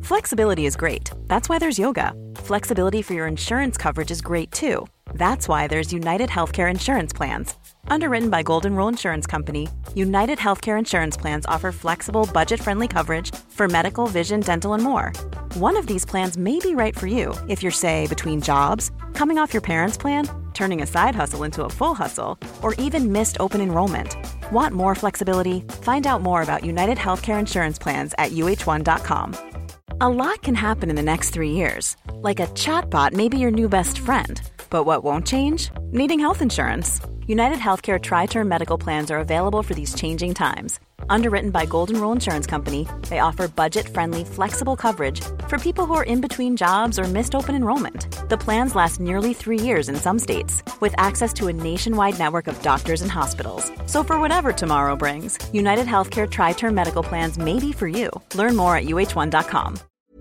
Flexibility is great. That's why there's yoga. Flexibility for your insurance coverage is great too. That's why there's United Healthcare Insurance Plans. Underwritten by Golden Rule Insurance Company, United Healthcare Insurance Plans offer flexible, budget-friendly coverage for medical, vision, dental, and more. One of these plans may be right for you if you're, say, between jobs, coming off your parents' plan, turning a side hustle into a full hustle, or even missed open enrollment. Want more flexibility? Find out more about United Healthcare Insurance Plans at uh1.com. A lot can happen in the next 3 years. Like a chatbot may be your new best friend. But what won't change? Needing health insurance. United Healthcare Tri-Term Medical Plans are available for these changing times. Underwritten by Golden Rule Insurance Company, they offer budget-friendly, flexible coverage for people who are in between jobs or missed open enrollment. The plans last nearly 3 years in some states, with access to a nationwide network of doctors and hospitals. So for whatever tomorrow brings, United Healthcare Tri-Term Medical Plans may be for you. Learn more at uh1.com.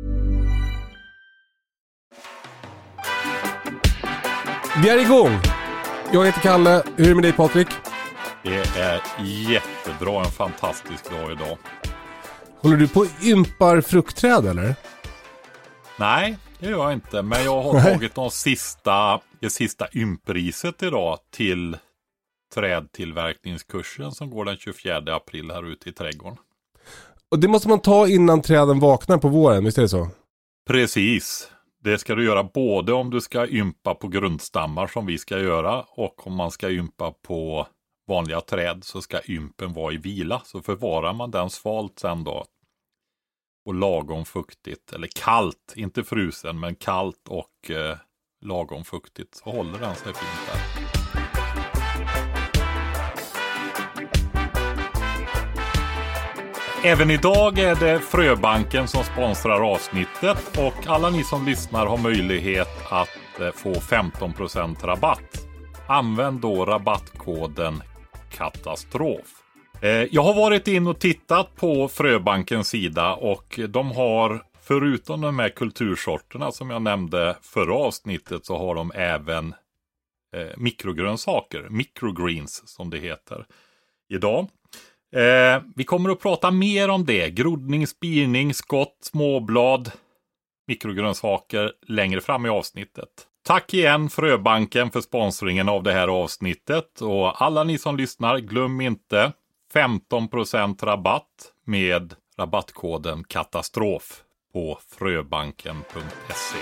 Vi är igång! Jag heter Kalle, hur är det med dig Patrik? Det är jättebra, en fantastisk dag idag. Håller du på att ympar fruktträd eller? Nej, det gör jag inte. Men jag har tagit det sista ympriset idag till trädtillverkningskursen som går den 24 april här ute i trädgården. Och det måste man ta innan träden vaknar på våren, visst är det så? Precis. Det ska du göra både om du ska ympa på grundstammar som vi ska göra och om man ska ympa på vanliga träd så ska ympen vara i vila. Så förvarar man den svalt sen då och lagom fuktigt eller kallt, inte frusen men kallt och lagom fuktigt så håller den sig fint där. Även idag är det Fröbanken som sponsrar avsnittet och alla ni som lyssnar har möjlighet att få 15% rabatt. Använd då rabattkoden katastrof. Jag har varit in och tittat på Fröbankens sida och de har förutom de här kultursorterna som jag nämnde förra avsnittet så har de även mikrogrönsaker, microgreens som det heter idag. Vi kommer att prata mer om det. Groddning, spirning, skott, småblad, mikrogrönsaker längre fram i avsnittet. Tack igen Fröbanken för sponsringen av det här avsnittet. Och alla ni som lyssnar, glöm inte 15% rabatt med rabattkoden katastrof på fröbanken.se.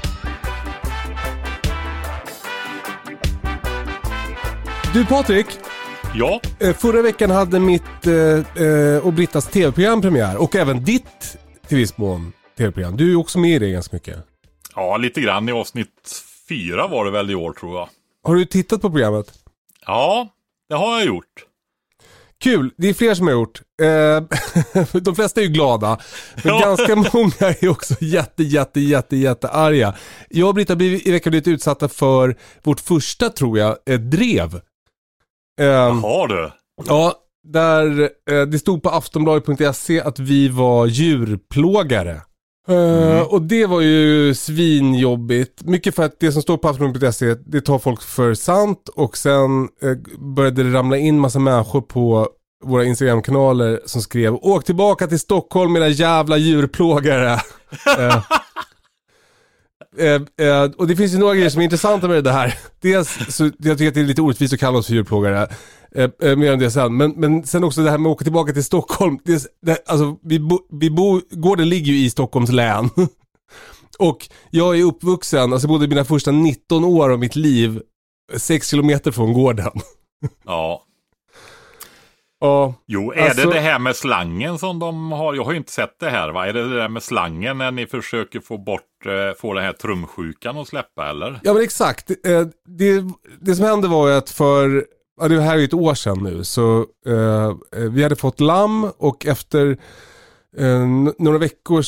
Du Patrik? Ja. Förra veckan hade mitt och Brittas tv-program premiär. Och även ditt till viss mån tv-program. Du är också med i det ganska mycket. Ja, lite grann i avsnitt 4 var det väl i år tror jag. Har du tittat på programmet? Ja, det har jag gjort. Kul, det är fler som har gjort. De flesta är ju glada. Men ganska många är också jätte arga. Jag och Britta i veckan blivit utsatta för vårt första, tror jag, drev. Har du? Ja, där det stod på aftonbladet.se att vi var djurplågare. Och det var ju svinjobbigt. Mycket för att det som står på aftonbladet.se det tar folk för sant. Och sen började det ramla in massa människor på våra Instagram-kanaler som skrev: åk tillbaka till Stockholm med era jävla djurplågare. Och det finns ju några grejer som är intressanta med det här. Dels så jag tycker att det är lite orättvist att kalla oss för djurplågare. Mer än det sen. Men sen också det här med att åka tillbaka till Stockholm. Alltså gården ligger ju i Stockholms län. Och jag är uppvuxen, alltså både mina första 19 år av mitt liv 6 kilometer från gården. Ja. Jo, är det här med slangen som de har? Jag har ju inte sett det här, va? Är det där med slangen när ni försöker få den här trumsjukan att släppa, eller? Ja, men exakt. Det som hände var ju att det här är ju ett år sedan nu, så vi hade fått lamm och efter några veckor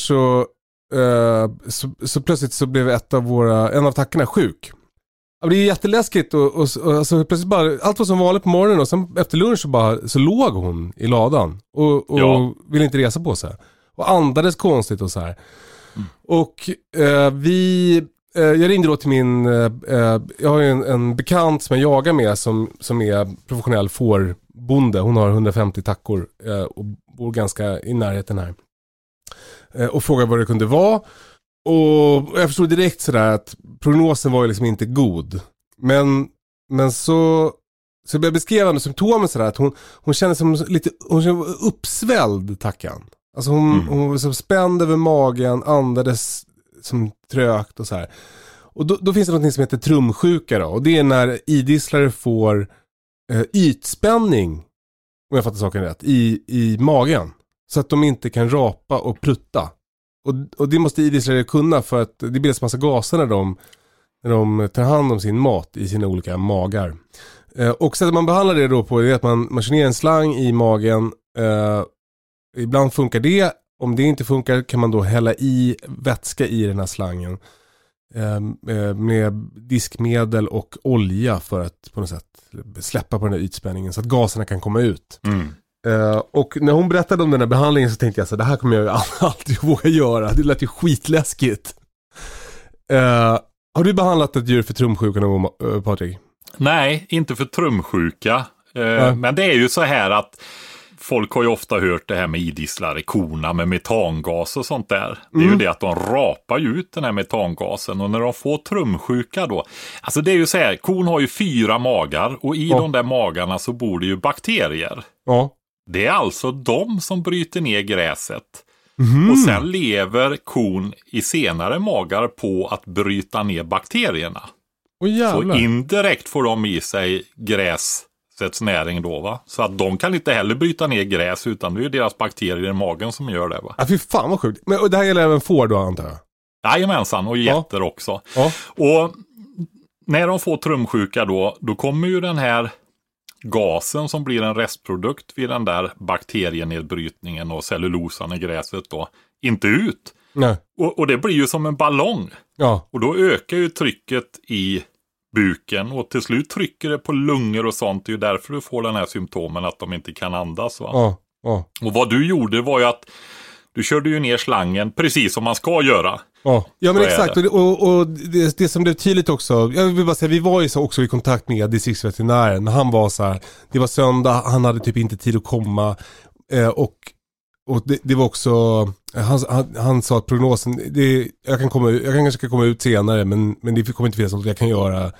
så plötsligt så blev en av tackorna sjuk. Ja, det är jätteläskigt och alltså, plötsligt bara, allt var som vanligt på morgonen och sen efter lunch så låg hon i ladan och ville inte resa på sig. Och andades konstigt och så här. Och jag ringde då till jag har ju en bekant som jag jagar med som är professionell fårbonde. Hon har 150 tackor och bor ganska i närheten här. och frågade vad det kunde vara. Och jag förstod direkt sådär att prognosen var ju liksom inte god. Men så jag beskrev henne symptomen sådär att hon kände som lite, hon kände uppsvälld, Tackan. Alltså hon var så spänd över magen, andades som trögt och så här. Och då finns det något som heter trumsjuka då. Och det är när idisslare får ytspänning, om jag fattar saken rätt, i magen. Så att de inte kan rapa och prutta. Och det måste idisslare kunna, för att det bildas massa gaser när de tar hand om sin mat i sina olika magar. Och sättet man behandlar det då på är att man kör ner en slang i magen. Ibland funkar det. Om det inte funkar kan man då hälla i vätska i den här slangen med diskmedel och olja för att på något sätt släppa på den här ytspänningen så att gaserna kan komma ut. Och när hon berättade om den här behandlingen så tänkte jag så det här kommer jag ju aldrig våga göra. Det lät ju skitläskigt. Har du behandlat ett djur för trumsjuka någon gång, Patrik? Nej, inte för trumsjuka. Men det är ju så här att folk har ju ofta hört det här med idisslar i korna med metangas och sånt där. Det är ju det att de rapar ut den här metangasen, och när de får trumsjuka då, alltså det är ju så här, kon har ju 4 magar och i de där magarna så bor det ju bakterier. Ja. Det är alltså de som bryter ner gräset. Och sen lever kon i senare magar på att bryta ner bakterierna. Så indirekt får de i sig gräsets näring då, va? Så att de kan inte heller bryta ner gräs, utan det är ju deras bakterier i magen som gör det, va? Ja, fy fan vad sjukt. Men och det här gäller även får då, antar jag? Jajamensan, och getter också. Ja. Och när de får trumsjuka då kommer ju den här gasen som blir en restprodukt vid den där bakterienedbrytningen och cellulosan i gräset då inte ut. Nej. Och det blir ju som en ballong. Ja. Och då ökar ju trycket i buken och till slut trycker det på lungor och sånt. Det är ju därför du får den här symptomen att de inte kan andas, va? Ja. Ja. Och vad du gjorde var ju att du körde ju ner slangen precis som man ska göra. Ja, men exakt. Och det som blev tydligt också, jag vill bara säga, vi var ju så också i kontakt med distriktsveterinären. Han var så här, det var söndag, han hade typ inte tid att komma. Och det var också, han sa att prognosen, jag kanske komma ut senare, men det kommer inte finnas något jag kan göra.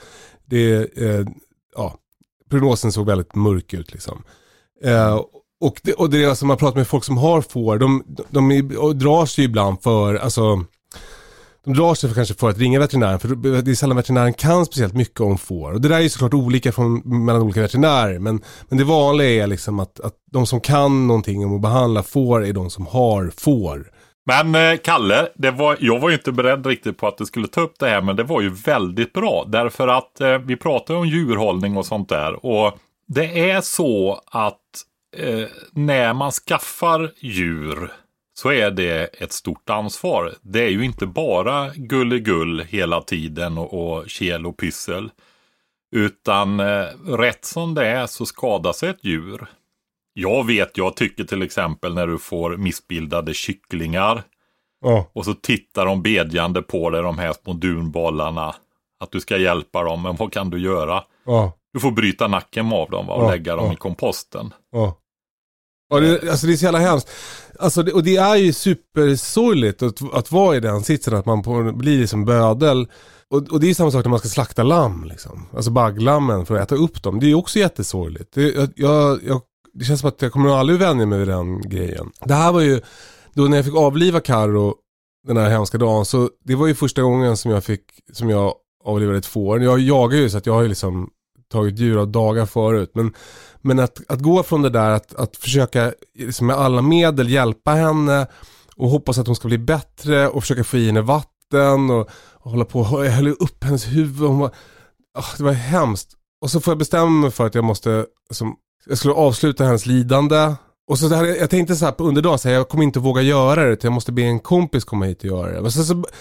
Prognosen såg väldigt mörk ut liksom. Och det är som man pratar med folk som har får, de drar sig ibland för, alltså de drar sig kanske för att ringa veterinären, för det är sällan veterinären kan speciellt mycket om får. Och det där är ju såklart olika mellan olika veterinärer, men det vanliga är liksom att de som kan någonting om att behandla får är de som har får. Men Kalle, jag var ju inte beredd riktigt på att du skulle ta upp det här, men det var ju väldigt bra. Därför att vi pratar om djurhållning och sånt där. Och det är så att när man skaffar djur så är det ett stort ansvar. Det är ju inte bara gulligull hela tiden och kel och pyssel. Utan rätt som det är så skadas ett djur. Jag tycker till exempel när du får missbildade kycklingar och så tittar de bedjande på dig, de här små dunbollarna, att du ska hjälpa dem, men vad kan du göra? Du får bryta nacken av dem och lägga dem i komposten. Ja, det är så jävla hemskt. Alltså, och det är ju supersorgligt att vara i den sitsen, att man blir liksom bödel. Och det är samma sak när man ska slakta lamm liksom. Alltså bagglammen för att äta upp dem. Det är ju också jättesorgligt. Det känns som att jag kommer aldrig vänja mig vid den grejen. Det här var ju då när jag fick avliva Karo den här hemska dagen, så det var ju första gången som jag avlivade ett får. Jag jagar ju, så att jag har ju liksom tagit djur av dagar förut, men att gå från det där att försöka liksom med alla medel hjälpa henne och hoppas att hon ska bli bättre och försöka få i henne vatten och hålla på och hälla upp hennes huvud. Det var hemskt. Och så får jag bestämma mig för att jag skulle avsluta hennes lidande. Och så där, jag tänkte så här på underdagen, så här, jag kommer inte våga göra det, jag måste be en kompis komma hit och göra det. Och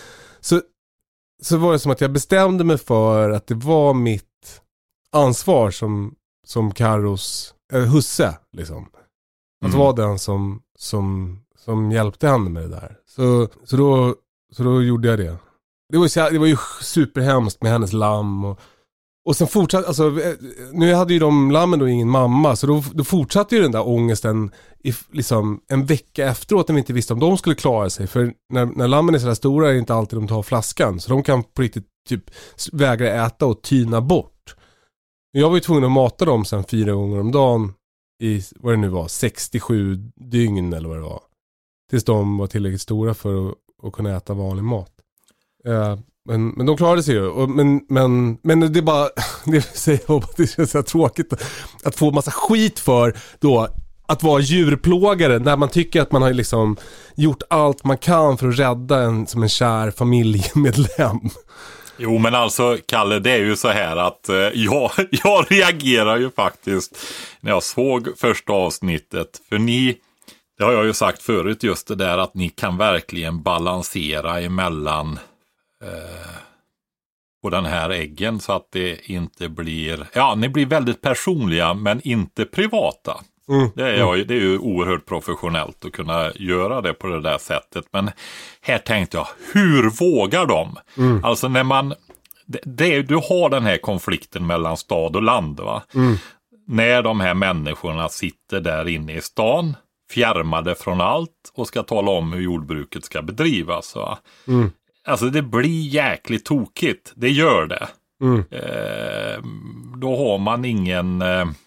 så var det som att jag bestämde mig för att det var mitt ansvar som Karos husse liksom. Att vara den som hjälpte henne med det där. Så då gjorde jag det. Det var ju superhemskt med hennes lamm och Och sen fortsatte, alltså, nu hade ju de lammen då ingen mamma, så då fortsatte ju den där ångesten liksom en vecka efteråt när vi inte visste om de skulle klara sig. För när lammen är så där stora är det inte alltid de tar flaskan, så de kan på riktigt typ vägra äta och tyna bort. Jag var ju tvungen att mata dem sen 4 gånger om dagen i, vad det nu var, 67 dygn eller vad det var. Tills de var tillräckligt stora för att kunna äta vanlig mat. Men de klarade sig ju. Men det är bara, det säger jag, det känns så tråkigt att få massa skit för då att vara djurplågare när man tycker att man har liksom gjort allt man kan för att rädda en som en kär familjemedlem. Jo, men alltså Kalle, det är ju så här att jag reagerar ju faktiskt när jag såg första avsnittet. För det har jag ju sagt förut, just det där att ni kan verkligen balansera emellan på den här äggen så att det inte blir, ni blir väldigt personliga men inte privata. Det är ju oerhört professionellt att kunna göra det på det där sättet. Men här tänkte jag, hur vågar de? Alltså när man, du har den här konflikten mellan stad och land, va? När de här människorna sitter där inne i stan, fjärmade från allt och ska tala om hur jordbruket ska bedrivas, va? Alltså det blir jäkligt tokigt, det gör det. Då har man ingen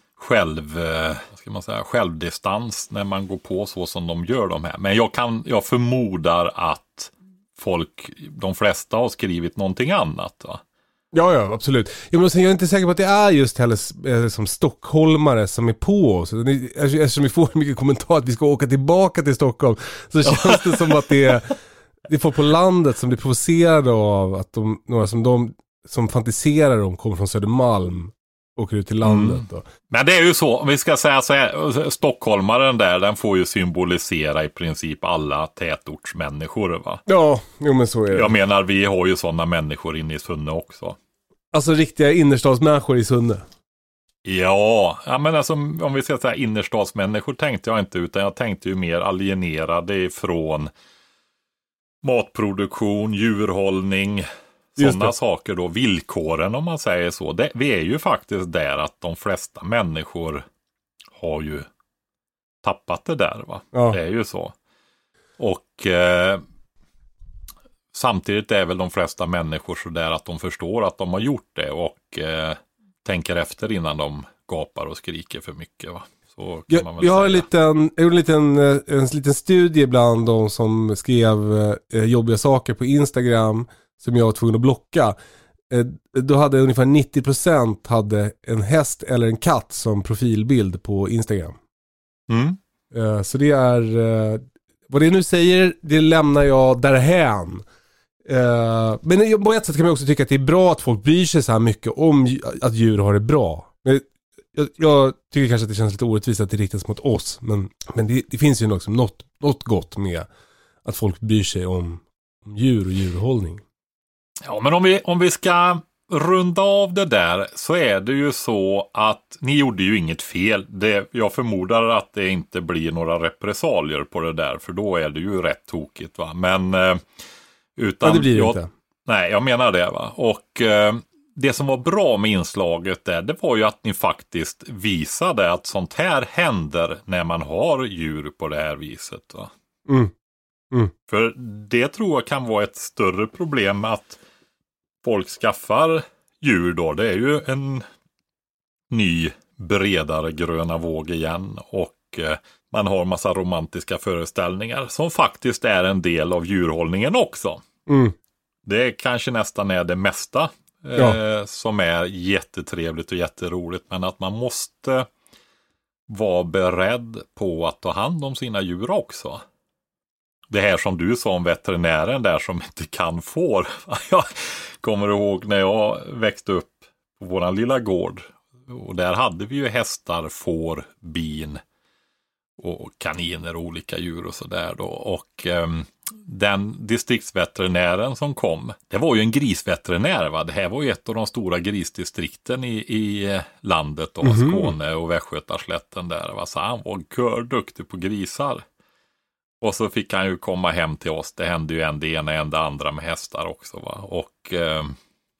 självdistans när man går på så som de gör de här. Men jag förmodar att de flesta har skrivit någonting annat, va? Ja, absolut. Jag är inte säker på att det är just heller som stockholmare som är på oss. Eftersom vi får mycket kommentar att vi ska åka tillbaka till Stockholm, så känns det som att det är folk på landet som blir provocerade av att några som fantiserar om kommer från Södermalm åker ut till landet då. Men det är ju så, om vi ska säga så här, stockholmaren där, den får ju symbolisera i princip alla tätortsmänniskor, va? Ja, men så är det. Jag menar, vi har ju sådana människor inne i Sunne också. Alltså riktiga innerstadsmänniskor i Sunne. Ja, men alltså om vi ska säga innerstadsmänniskor tänkte jag inte, utan jag tänkte ju mer alienerade ifrån matproduktion, djurhållning, sådana saker då, villkoren om man säger så. Vi är ju faktiskt där att de flesta människor har ju tappat det där, va? Ja. Det är ju så. Och samtidigt är väl de flesta människor så där att de förstår att de har gjort det och tänker efter innan de gapar och skriker för mycket, va? Så kan man väl jag har säga. en liten studie bland de som skrev jobbiga saker på Instagram som jag var tvungen att blocka. Då hade ungefär 90% hade en häst eller en katt som profilbild på Instagram. Så det är vad det nu säger, det lämnar jag därhän. Men på ett sätt kan man också tycka att det är bra att folk bryr sig så här mycket om att djur har det bra. Men jag tycker kanske att det känns lite orättvist att det riktas mot oss. Men det finns ju också något gott med att folk bryr sig om djur och djurhållning. Ja, men om vi ska runda av det där, så är det ju så att ni gjorde ju inget fel. Jag förmodar att det inte blir några repressalier på det där, för då är det ju rätt tokigt, va? Men utan det blir det inte. Nej, jag menar det, va? Och det som var bra med inslaget där, det var ju att ni faktiskt visade att sånt här händer när man har djur på det här viset, va? För det tror jag kan vara ett större problem att folk skaffar djur då. Det är ju en ny bredare gröna våg igen och man har massa romantiska föreställningar som faktiskt är en del av djurhållningen också. Det kanske nästan är det mesta som är jättetrevligt och jätteroligt, men att man måste vara beredd på att ta hand om sina djur också. Det här som du sa om veterinären där som inte kan får. Jag kommer ihåg när jag växte upp på våran lilla gård. Och där hade vi ju hästar, får, bin och kaniner och olika djur och sådär då. Och den distriktsveterinären som kom, det var ju en grisveterinär, va? Det här var ju ett av de stora grisdistrikten i landet då, Skåne och Västgötaslätten där, va? Så han var duktig på grisar. Och så fick han ju komma hem till oss. Det hände ju en det ena och en det andra med hästar också, va? Och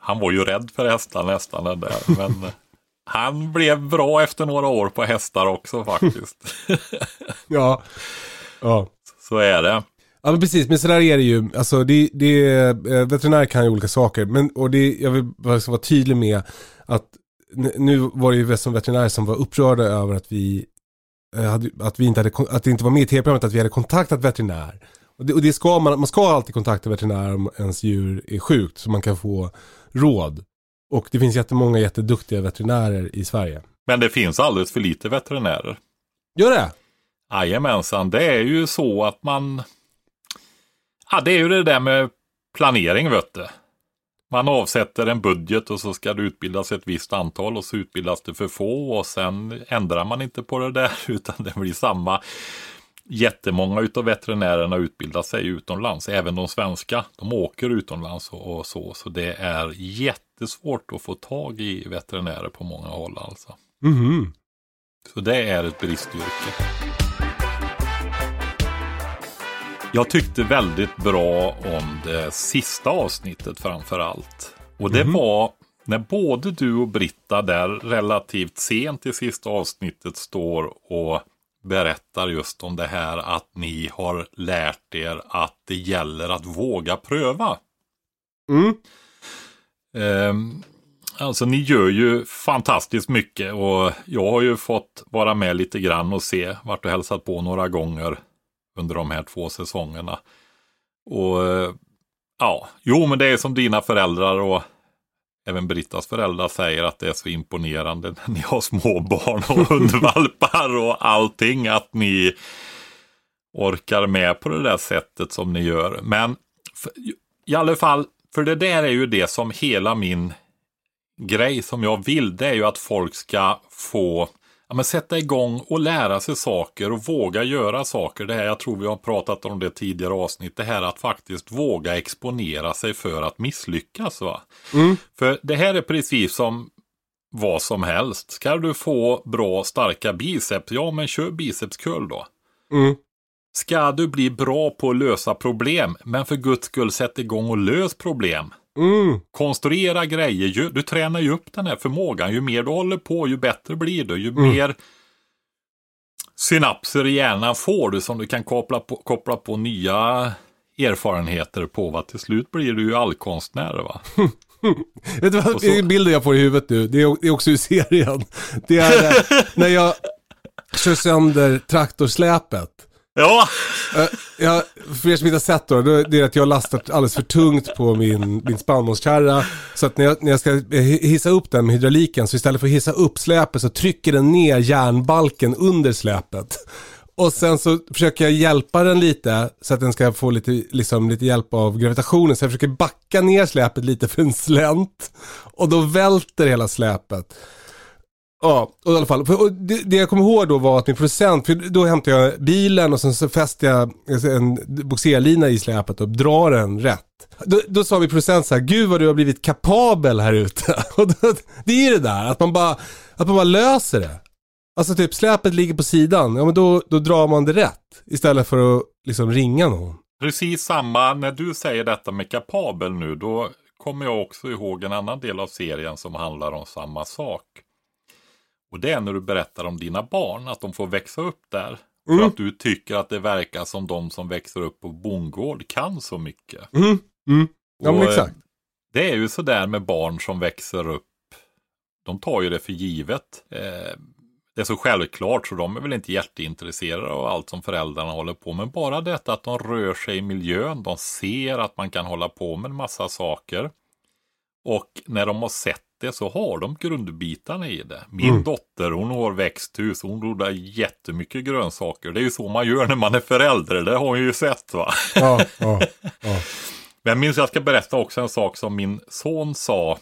Han var ju rädd för hästar nästan den där. Men han blev bra efter några år på hästar också faktiskt. Ja. Så är det. Ja, men precis, men så där är det ju. Alltså veterinär kan ju olika saker, men jag vill bara vara tydlig med att nu var det ju som veterinär som var upprörda över att att det inte var med i tv-programmet att vi hade kontaktat veterinär. Och det ska man ska alltid kontakta veterinär om ens djur är sjukt så man kan få råd. Och det finns jättemånga jätteduktiga veterinärer i Sverige. Men det finns alldeles för lite veterinärer. Gör det? Jajamensan, det är ju så att man... Ja, det är ju det där med planering, vet du. Man avsätter en budget och så ska det utbildas ett visst antal och så utbildas det för få och sen ändrar man inte på det där utan det blir samma. Jättemånga utav veterinärerna utbildar sig utomlands, även de svenska. De åker utomlands och så det är jättesvårt att få tag i veterinärer på många håll alltså. Mhm. Så det är ett bristyrke. Jag tyckte väldigt bra om det sista avsnittet framför allt. Och det var när både du och Britta där relativt sent i sista avsnittet står och berättar just om det här att ni har lärt er att det gäller att våga pröva. Alltså ni gör ju fantastiskt mycket och jag har ju fått vara med lite grann och se vart du hälsat på några gånger under de här 2 säsongerna. Och ja, men det är som dina föräldrar och även Brittas föräldrar säger att det är så imponerande när ni har små barn och hundvalpar och allting att ni orkar med på det där sättet som ni gör. Men i alla fall, för det där är ju det som hela min grej som jag vill, det är ju att folk ska få sätta igång och lära sig saker och våga göra saker. Det här, jag tror vi har pratat om det tidigare avsnitt, det här att faktiskt våga exponera sig för att misslyckas, va? För det här är precis som vad som helst. Ska du få bra starka biceps, men kör bicepskurl då. Ska du bli bra på att lösa problem, men för Guds skull sätt igång och lös problem. Konstruera grejer, du tränar ju upp den här förmågan. Ju mer du håller på, ju bättre blir du. Ju mer synapser i hjärnan får du som du kan koppla på nya erfarenheter på. Va? Till slut blir du ju allkonstnär, va? Vet du vad bilden jag får i huvudet nu? Det är också i serien. Det är när jag kör sönder traktorsläpet. Ja. För er som inte har sett då, det är att jag har lastat alldeles för tungt på min spannmålskärra. Så att när jag ska hissa upp den med hydrauliken, så istället för att hissa upp släpet så trycker den ner järnbalken under släpet. Och sen så försöker jag hjälpa den lite så att den ska få lite hjälp av gravitationen. Så jag försöker backa ner släpet lite för en slänt. Och då välter hela släpet. Ja, och i alla fall. Och det jag kommer ihåg då var att min producent, för då hämtade jag bilen och sen så fäste jag en boxerlina i släpet och drar den rätt. Då sa vi producent så här: gud vad du har blivit kapabel här ute. Och det är det där, att man bara löser det. Alltså typ släpet ligger på sidan, men då drar man det rätt istället för att ringa någon. Precis samma, när du säger detta med kapabel nu, då kommer jag också ihåg en annan del av serien som handlar om samma sak. Och det är när du berättar om dina barn, att de får växa upp där. För att du tycker att det verkar som de som växer upp på bondgård kan så mycket. Ja, men exakt. Det är ju så där med barn som växer upp. De tar ju det för givet. Det är så självklart så de är väl inte jätteintresserade av allt som föräldrarna håller på med. Men bara detta att de rör sig i miljön. De ser att man kan hålla på med en massa saker. Och när de har sett det så har de grundbitarna i det. Min dotter, hon har växthus. Hon odlar jättemycket grönsaker. Det är ju så man gör när man är förälder. Det har hon ju sett, va? Ja. Men jag minns att jag ska berätta också en sak som min son sa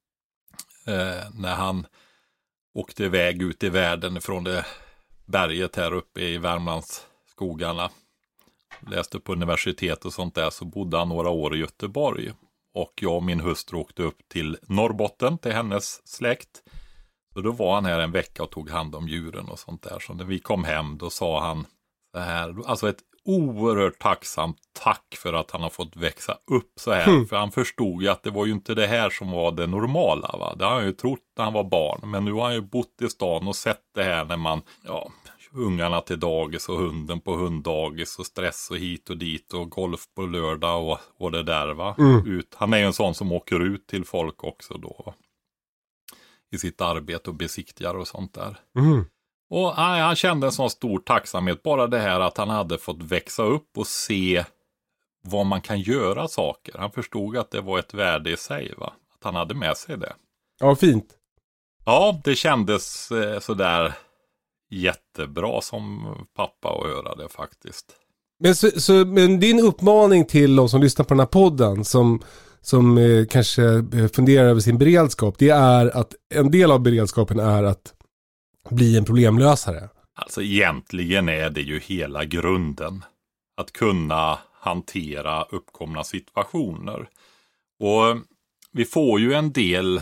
när han åkte iväg ut i världen från det berget här uppe i Värmlands skogarna. Läste på universitet och sånt där, så bodde han några år i Göteborg. Och jag och min hustru åkte upp till Norrbotten till hennes släkt. Så då var han här en vecka och tog hand om djuren och sånt där. Så när vi kom hem då sa han så här, alltså ett oerhört tacksam tack för att han har fått växa upp så här. För han förstod ju att det var ju inte det här som var det normala. Va? Det har han ju trott när han var barn. Men nu har han ju bott i stan och sett det här när man, ungarna till dagis och hunden på hunddagis och stress och hit och dit och golf på lördag och det där va. Han är ju en sån som åker ut till folk också då va? I sitt arbete och besiktigar och sånt där. Och han kände en sån stor tacksamhet. Bara det här att han hade fått växa upp och se vad man kan göra saker. Han förstod att det var ett värde i sig va. Att han hade med sig det. Ja, fint. Ja, det kändes sådär jättebra som pappa att höra det faktiskt. Men din uppmaning till de som lyssnar på den här podden som kanske funderar över sin beredskap, det är att en del av beredskapen är att bli en problemlösare. Alltså egentligen är det ju hela grunden. Att kunna hantera uppkomna situationer. Och vi får ju en del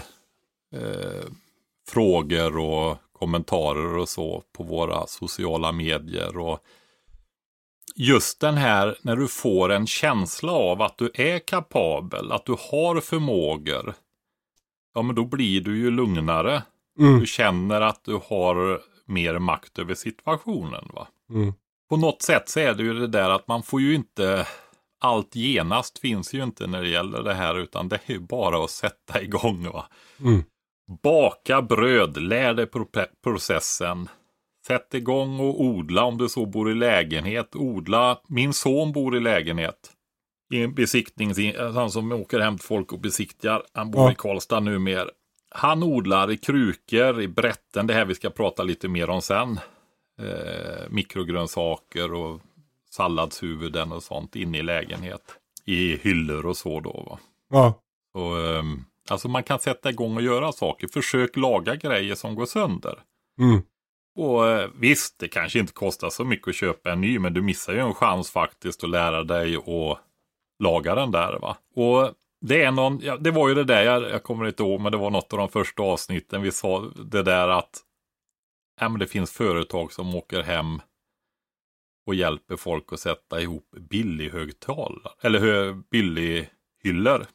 frågor och kommentarer och så på våra sociala medier. Och just den här när du får en känsla av att du är kapabel, att du har förmågor. Ja, men då blir du ju lugnare. Du känner att du har mer makt över situationen va. På något sätt så är det ju det där att man får ju inte, allt genast finns ju inte när det gäller det här utan det är ju bara att sätta igång va. Baka bröd, lär dig processen. Sätt igång och odla om du så bor i lägenhet. Odla, min son bor i lägenhet. I en besiktning, han som åker hem till folk och besiktigar, han bor i Karlstad nu mer. Han odlar i krukor, i brätten, det här vi ska prata lite mer om sen. Mikrogrönsaker och salladshuvuden och sånt inne i lägenhet. I hyllor och så då va. Ja. Så, alltså man kan sätta igång och göra saker. Försök laga grejer som går sönder. Och visst, det kanske inte kostar så mycket att köpa en ny, men du missar ju en chans faktiskt att lära dig att laga den där va. Och det är någon, det var ju det där, jag kommer inte ihåg, men det var något av de första avsnitten vi sa det där att men det finns företag som åker hem och hjälper folk att sätta ihop billig högtalare eller billig hyllor.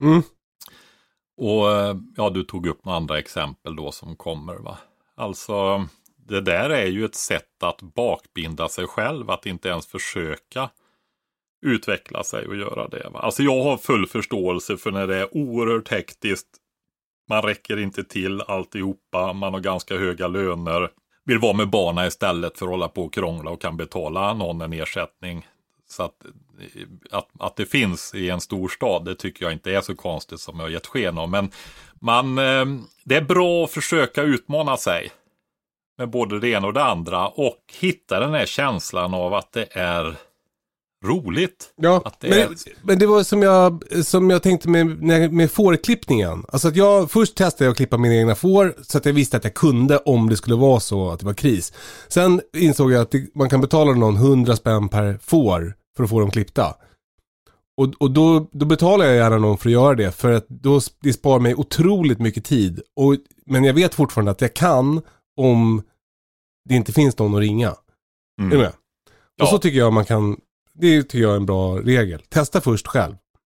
Och du tog upp några andra exempel då som kommer va. Alltså det där är ju ett sätt att bakbinda sig själv, att inte ens försöka utveckla sig och göra det va? Alltså jag har full förståelse för när det är oerhört hektiskt, man räcker inte till alltihopa, man har ganska höga löner, vill vara med barnen istället för att hålla på och krångla och kan betala någon en ersättning. Så att det finns i en stor stad, det tycker jag inte är så konstigt som jag har gett sken om. Men det är bra att försöka utmana sig med både det ena och det andra och hitta den här känslan av att det är roligt. Ja, att det men det var som jag tänkte med fårklippningen. Alltså att jag först testade att klippa mina egna får så att jag visste att jag kunde om det skulle vara så att det var kris. Sen insåg jag att man kan betala någon 100 spänn per får för att få dem klippta. Och då betalar jag gärna någon för att göra det, för att det sparar mig otroligt mycket tid. Men jag vet fortfarande att jag kan om det inte finns någon att ringa. Är du med? Ja. Och så tycker jag man kan. Det tycker jag är en bra regel. Testa först själv.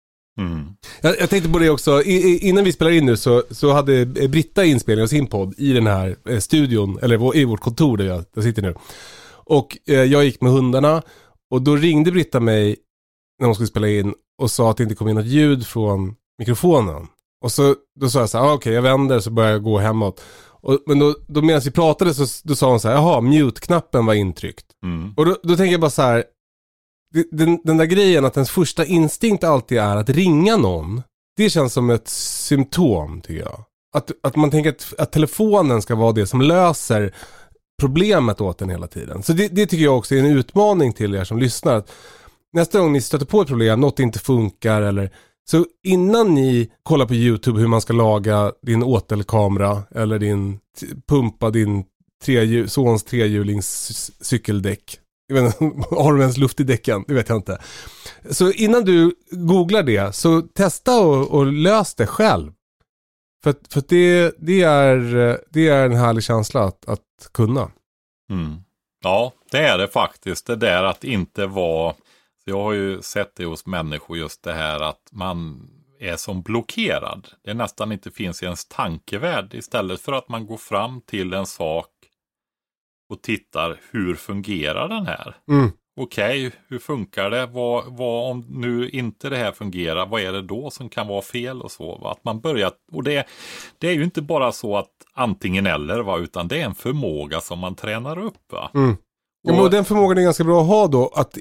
Jag tänkte på det också. Innan vi spelar in nu så hade Britta inspelning av sin podd i den här studion, eller i vårt kontor där jag sitter nu. Och jag gick med hundarna och då ringde Britta mig när hon skulle spela in och sa att det inte kom in något ljud från mikrofonen. Och då sa jag så här, okej, jag vänder så börjar jag gå hemåt. Men då medan vi pratade då sa hon så här, jaha, mute-knappen var intryckt. Och då tänker jag bara så här, den där grejen att ens första instinkt alltid är att ringa någon, det känns som ett symptom tycker jag. Att man tänker att telefonen ska vara det som löser problemet åt en hela tiden. Så det tycker jag också är en utmaning till er som lyssnar. Att nästa gång ni stöter på ett problem, något inte funkar eller så innan ni kollar på YouTube hur man ska laga din åtelkamera eller pumpa din sons trehjulings cykeldäck. Jag vet inte, har du ens luft i däcken? Det vet jag inte. Så innan du googlar det så testa och lös det själv. För det är en härlig känsla att kunna. Ja, det är det faktiskt. Det där att inte vara... Jag har ju sett det hos människor just det här att man är som blockerad. Det nästan inte finns i ens tankevärld. Istället för att man går fram till en sak och tittar, hur fungerar den här? Okej, hur funkar det? Vad om nu inte det här fungerar, vad är det då som kan vara fel och så? Va? Att man börjar, och det är ju inte bara så att antingen eller, va? Utan det är en förmåga som man tränar upp. Va? Ja, men den förmågan är ganska bra att ha då, att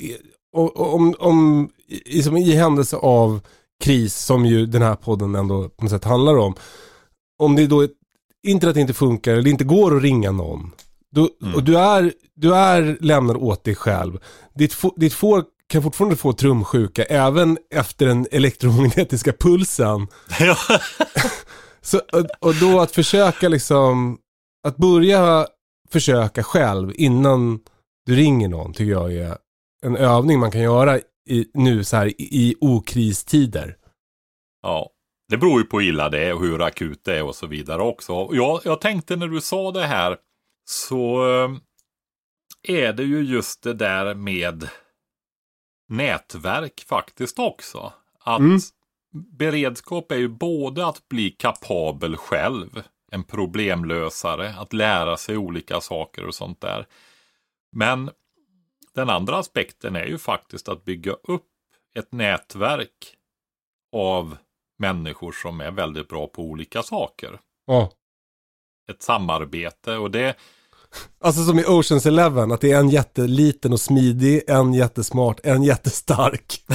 i händelse av kris, som ju den här podden ändå på något sätt handlar om det då internet inte funkar eller det inte går att ringa någon, och du är lämnad åt dig själv. Ditt får kan fortfarande få trumsjuka även efter den elektromagnetiska pulsen. Så, och då att försöka liksom, att börja försöka själv innan du ringer någon, tycker jag är en övning man kan göra nu så här i okristider. Ja, det beror ju på hur illa det är och hur akut det är och så vidare också. Jag tänkte när du sa det här, så är det ju just det där med nätverk faktiskt också. Att beredskap är ju både att bli kapabel själv, en problemlösare, att lära sig olika saker och sånt där. Men den andra aspekten är ju faktiskt att bygga upp ett nätverk av människor som är väldigt bra på olika saker. Ja. Ett samarbete, och det... Alltså som i Ocean's 11, att det är en jätteliten och smidig, en jättesmart, en jättestark.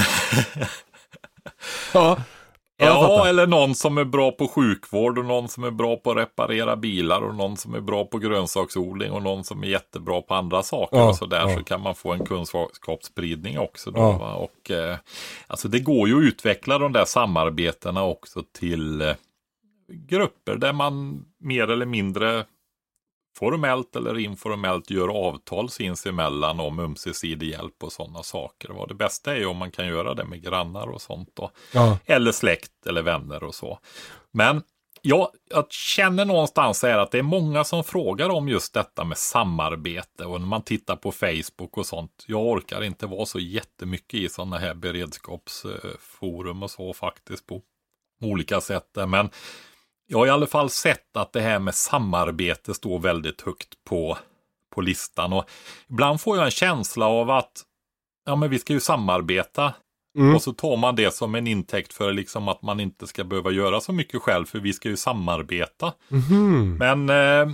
Ja, eller någon som är bra på sjukvård och någon som är bra på att reparera bilar och någon som är bra på grönsaksodling och någon som är jättebra på andra saker och sådär, så kan man få en kunskapsspridning också då, va? Och alltså det går ju att utveckla de där samarbetena också till grupper där man mer eller mindre formellt eller informellt gör avtal sinsemellan om ömsesidig hjälp och sådana saker. Det bästa är ju om man kan göra det med grannar och sånt då. Eller släkt eller vänner och så. Men jag känner någonstans här att det är många som frågar om just detta med samarbete, och när man tittar på Facebook och sånt, jag orkar inte vara så jättemycket i sådana här beredskapsforum och så faktiskt på olika sätt, men jag har i alla fall sett att det här med samarbete står väldigt högt på listan, och ibland får jag en känsla av att men vi ska ju samarbeta, och så tar man det som en intäkt för liksom att man inte ska behöva göra så mycket själv, för vi ska ju samarbeta. Men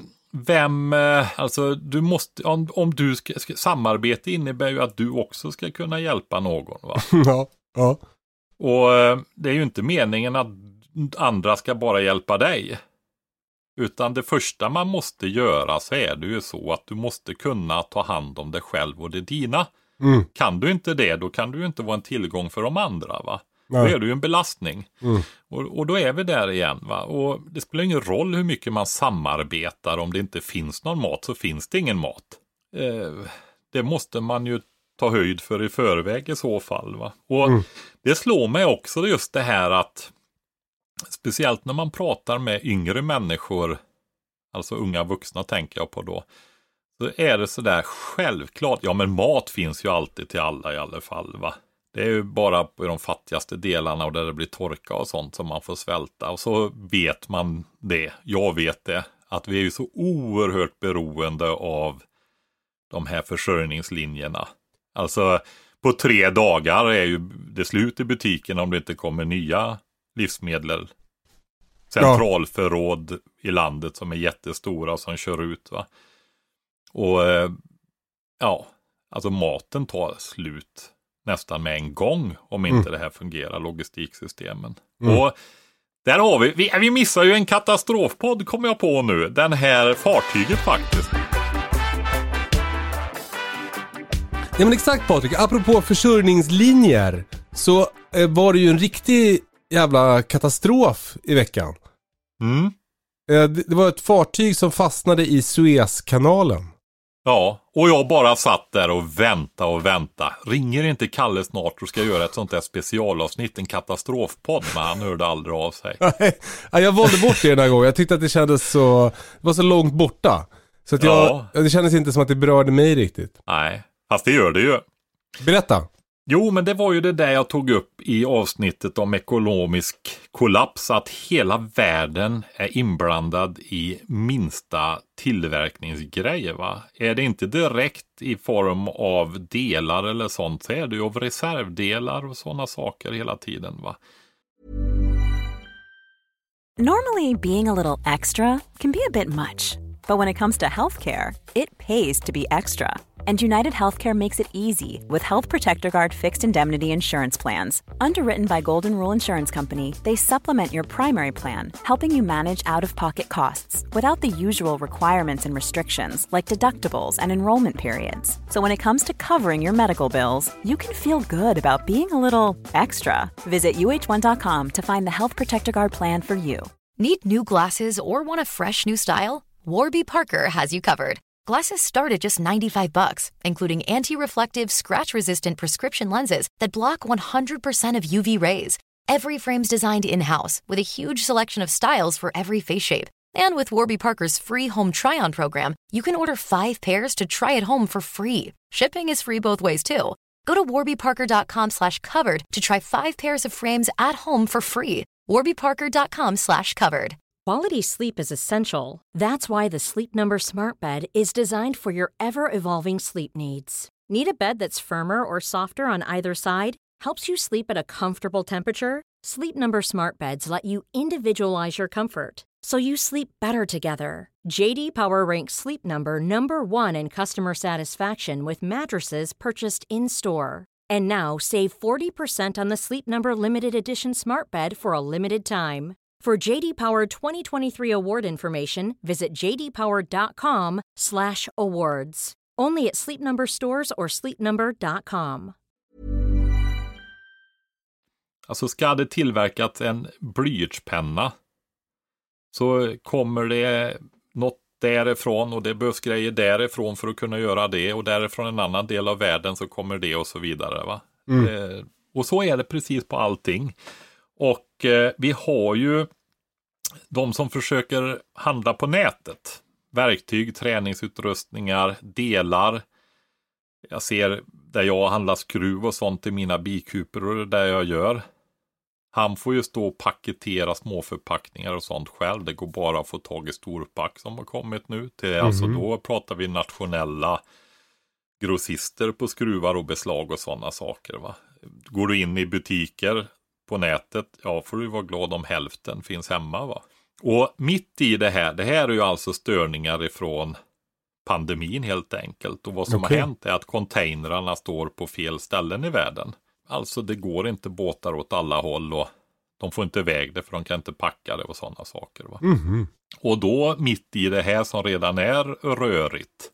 alltså du måste, om du ska samarbete innebär ju att du också ska kunna hjälpa någon, va? Ja. Och det är ju inte meningen att andra ska bara hjälpa dig. Utan det första man måste göra, så är det ju så att du måste kunna ta hand om dig själv och det dina. Kan du inte det, då kan du ju inte vara en tillgång för de andra, va? Då är du ju en belastning. Och då är vi där igen, va? Och det spelar ingen roll hur mycket man samarbetar, om det inte finns någon mat så finns det ingen mat. Det måste man ju ta höjd för i förväg i så fall, va? Och det slår mig också just det här att speciellt när man pratar med yngre människor, alltså unga vuxna tänker jag på då, så är det sådär självklart, men mat finns ju alltid till alla i alla fall, va? Det är ju bara på de fattigaste delarna och där det blir torka och sånt som man får svälta, och så vet man det, jag vet det, att vi är ju så oerhört beroende av de här försörjningslinjerna. Alltså på 3 dagar är ju det slut i butiken om det inte kommer nya livsmedel, centralförråd i landet som är jättestora och som kör ut, va? Och alltså maten tar slut nästan med en gång om inte det här fungerar, logistiksystemen. Och där har vi missar ju en katastrofpodd, kommer jag på nu, den här fartyget faktiskt. Ja men exakt Patrik, apropå försörjningslinjer, så var det ju en riktig jävla katastrof i veckan. Det var ett fartyg som fastnade i Suezkanalen. Ja, och jag bara satt där och väntade. Ringer inte Kalle snart och ska göra ett sånt där specialavsnitt, en katastrofpodd, men han hörde aldrig av sig. Jag valde bort det den här gången. Jag tyckte att det kändes så, det var så långt borta. Så att det kändes inte som att det berörde mig riktigt. Nej, fast det gör det ju. Berätta. Jo, men det var ju det där jag tog upp i avsnittet om ekonomisk kollaps, att hela världen är inblandad i minsta tillverkningsgrejer, va? Är det inte direkt i form av delar eller sånt, så är det ju av reservdelar och sådana saker hela tiden, va? Normally, being a little extra can be a bit much. But when it comes to healthcare, it pays to be extra. And United Healthcare makes it easy with Health Protector Guard fixed indemnity insurance plans. Underwritten by Golden Rule Insurance Company, they supplement your primary plan, helping you manage out-of-pocket costs without the usual requirements and restrictions like deductibles and enrollment periods. So when it comes to covering your medical bills, you can feel good about being a little extra. Visit uh1.com to find the Health Protector Guard plan for you. Need new glasses or want a fresh new style? Warby Parker has you covered. Glasses start at just $95, including anti-reflective, scratch-resistant prescription lenses that block 100% of UV rays. Every frame's designed in-house with a huge selection of styles for every face shape. And with Warby Parker's free home try-on program, you can order 5 pairs to try at home for free. Shipping is free both ways, too. Go to warbyparker.com/covered to try 5 pairs of frames at home for free. warbyparker.com/covered. Quality sleep is essential. That's why the Sleep Number Smart Bed is designed for your ever-evolving sleep needs. Need a bed that's firmer or softer on either side? Helps you sleep at a comfortable temperature? Sleep Number Smart Beds let you individualize your comfort, so you sleep better together. JD Power ranks Sleep Number #1 in customer satisfaction with mattresses purchased in-store. And now, save 40% on the Sleep Number Limited Edition Smart Bed for a limited time. For JD Power 2023 award information, visit jdpower.com/awards. Only at Sleep Number stores or sleepnumber.com. Alltså, ska det tillverkas en blyertspenna så kommer det något därifrån och det behövs grejer därifrån för att kunna göra det, och därifrån en annan del av världen så kommer det och så vidare, va? Och så är det precis på allting. Och vi har ju de som försöker handla på nätet. Verktyg, träningsutrustningar, delar. Jag ser där jag handlar skruv och sånt i mina bikuper och det där jag gör. Han får ju stå och paketera små förpackningar och sånt själv. Det går bara att få tag i storpack som har kommit nu. Alltså då pratar vi nationella grossister på skruvar och beslag och sådana saker, va? Går du in i butiker på nätet, ja, får du vara glad om hälften finns hemma, va? Och mitt i det här är ju alltså störningar ifrån pandemin helt enkelt. Och vad som har hänt är att containrarna står på fel ställen i världen. Alltså det går inte båtar åt alla håll och de får inte iväg det för de kan inte packa det och sådana saker, va? Och då mitt i det här som redan är rörigt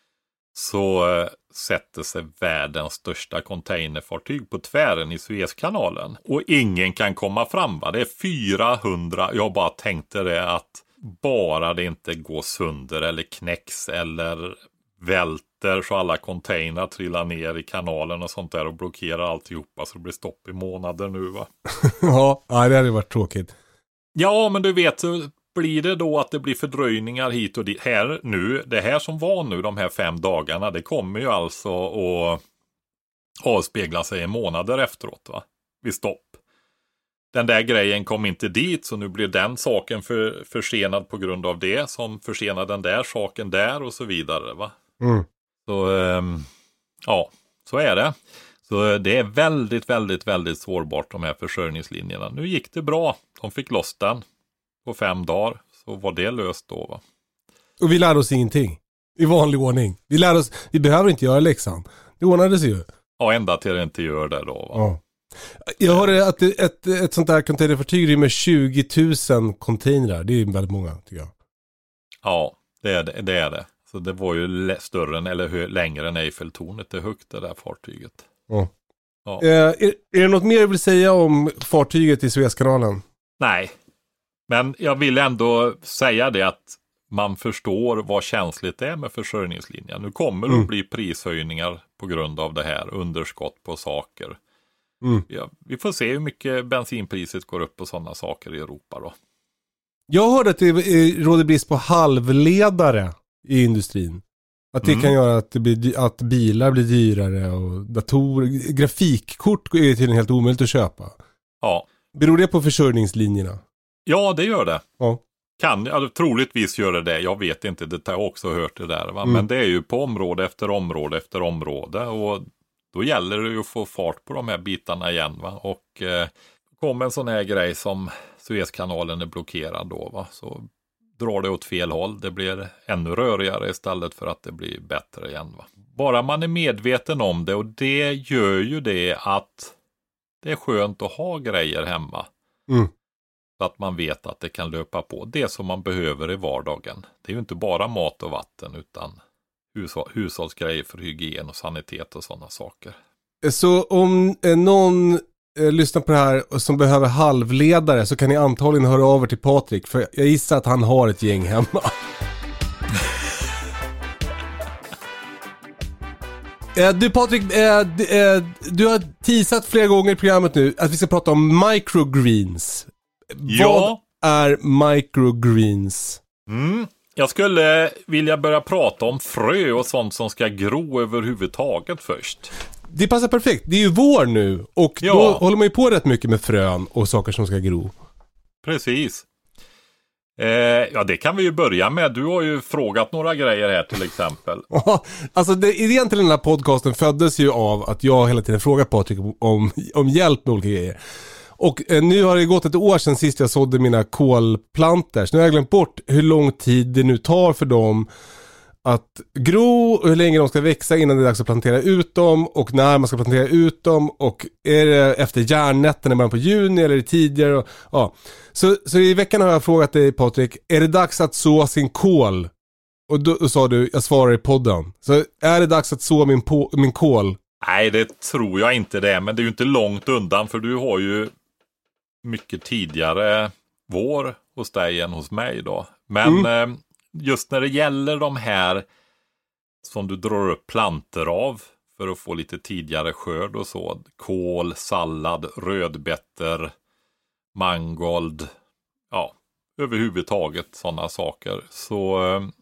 så sätter sig världens största containerfartyg på tvären i Suezkanalen. Och ingen kan komma fram, va? Det är 400, jag bara tänkte det, att bara det inte går sönder eller knäcks eller välter så alla container trillar ner i kanalen och sånt där och blockerar alltihopa så det blir stopp i månader nu, va? Ja, det hade varit tråkigt. Ja, men du vet, så blir det då att det blir fördröjningar hit och dit. Här nu, det här som var nu de här 5 dagarna, det kommer ju alltså att avspegla sig i månader efteråt, va? Vid stopp. Den där grejen kom inte dit, så nu blir den saken försenad på grund av det som försenar den där saken där och så vidare, va? Så ja, så är det. Så det är väldigt, väldigt, väldigt sårbart, de här försörjningslinjerna. Nu gick det bra. De fick loss den på 5 dagar. Så var det löst då, va? Och vi lärde oss ingenting. I vanlig ordning. Vi lärde oss, vi behöver inte göra läxan. Det ordnade sig ju. Ja, ända till det inte gör det då, va? Ja. Jag hörde att ett sånt där containerfartyg rymmer 20 000 containrar. Det är väldigt många, tycker jag. Ja, det är det. Så det var ju större än, eller längre än Eiffeltornet. Det är högt, det där fartyget. Ja. Ja. Är det något mer du vill säga om fartyget i Suezkanalen? Nej, men jag vill ändå säga det att man förstår vad känsligt det är med försörjningslinjen. Nu kommer det att bli prishöjningar på grund av det här. Underskott på saker. Ja, vi får se hur mycket bensinpriset går upp på sådana saker i Europa då. Jag hörde att det råder brist på halvledare i industrin. Att det kan göra att bilar blir dyrare och datorer, grafikkort är tydligen helt omöjligt att köpa. Ja. Beror det på försörjningslinjerna? Ja, det gör det. Ja. Troligtvis gör det. Jag vet inte, det har jag också hört det där. Va? Men det är ju på område efter område efter område. Och då gäller det ju att få fart på de här bitarna igen. Va? Och kommer en sån här grej som Suezkanalen är blockerad då. Va? Så drar det åt fel håll. Det blir ännu rörigare istället för att det blir bättre igen. Va? Bara man är medveten om det, och det gör ju det att det är skönt att ha grejer hemma. Så att man vet att det kan löpa på det som man behöver i vardagen. Det är ju inte bara mat och vatten utan hushållsgrejer för hygien och sanitet och sådana saker. Så om någon lyssnar på det här och som behöver halvledare, så kan ni antagligen höra av er till Patrik, för jag gissar att han har ett gäng hemma. Du Patrik, du har teasat flera gånger i programmet nu att vi ska prata om microgreens. Ja. Vad är microgreens? Jag skulle vilja börja prata om frö och sånt som ska gro överhuvudtaget först. Det passar perfekt, det är ju vår nu och då håller man ju på rätt mycket med frön och saker som ska gro. Precis. Ja, det kan vi ju börja med. Du har ju frågat några grejer här till exempel. Alltså idén till den här podcasten föddes ju av att jag hela tiden frågat Patrik om hjälp med olika grejer. Och nu har det gått ett år sedan sist jag sådde mina kolplanter. Så nu har jag glömt bort hur lång tid det nu tar för dem att gro och hur länge de ska växa innan det är dags att plantera ut dem och när man ska plantera ut dem och är det efter järnnätten i början på juni eller är det tidigare och, ja. Så i veckan har jag frågat dig Patrik, är det dags att så sin kål? Och då sa du, jag svarar i podden. Så är det dags att så min kål? Nej, det tror jag inte det, men det är ju inte långt undan för du har ju mycket tidigare vår hos dig än hos mig då. Men just när det gäller de här som du drar upp planter av för att få lite tidigare skörd och så. Kål, sallad, rödbetor, mangold, ja, överhuvudtaget sådana saker. Så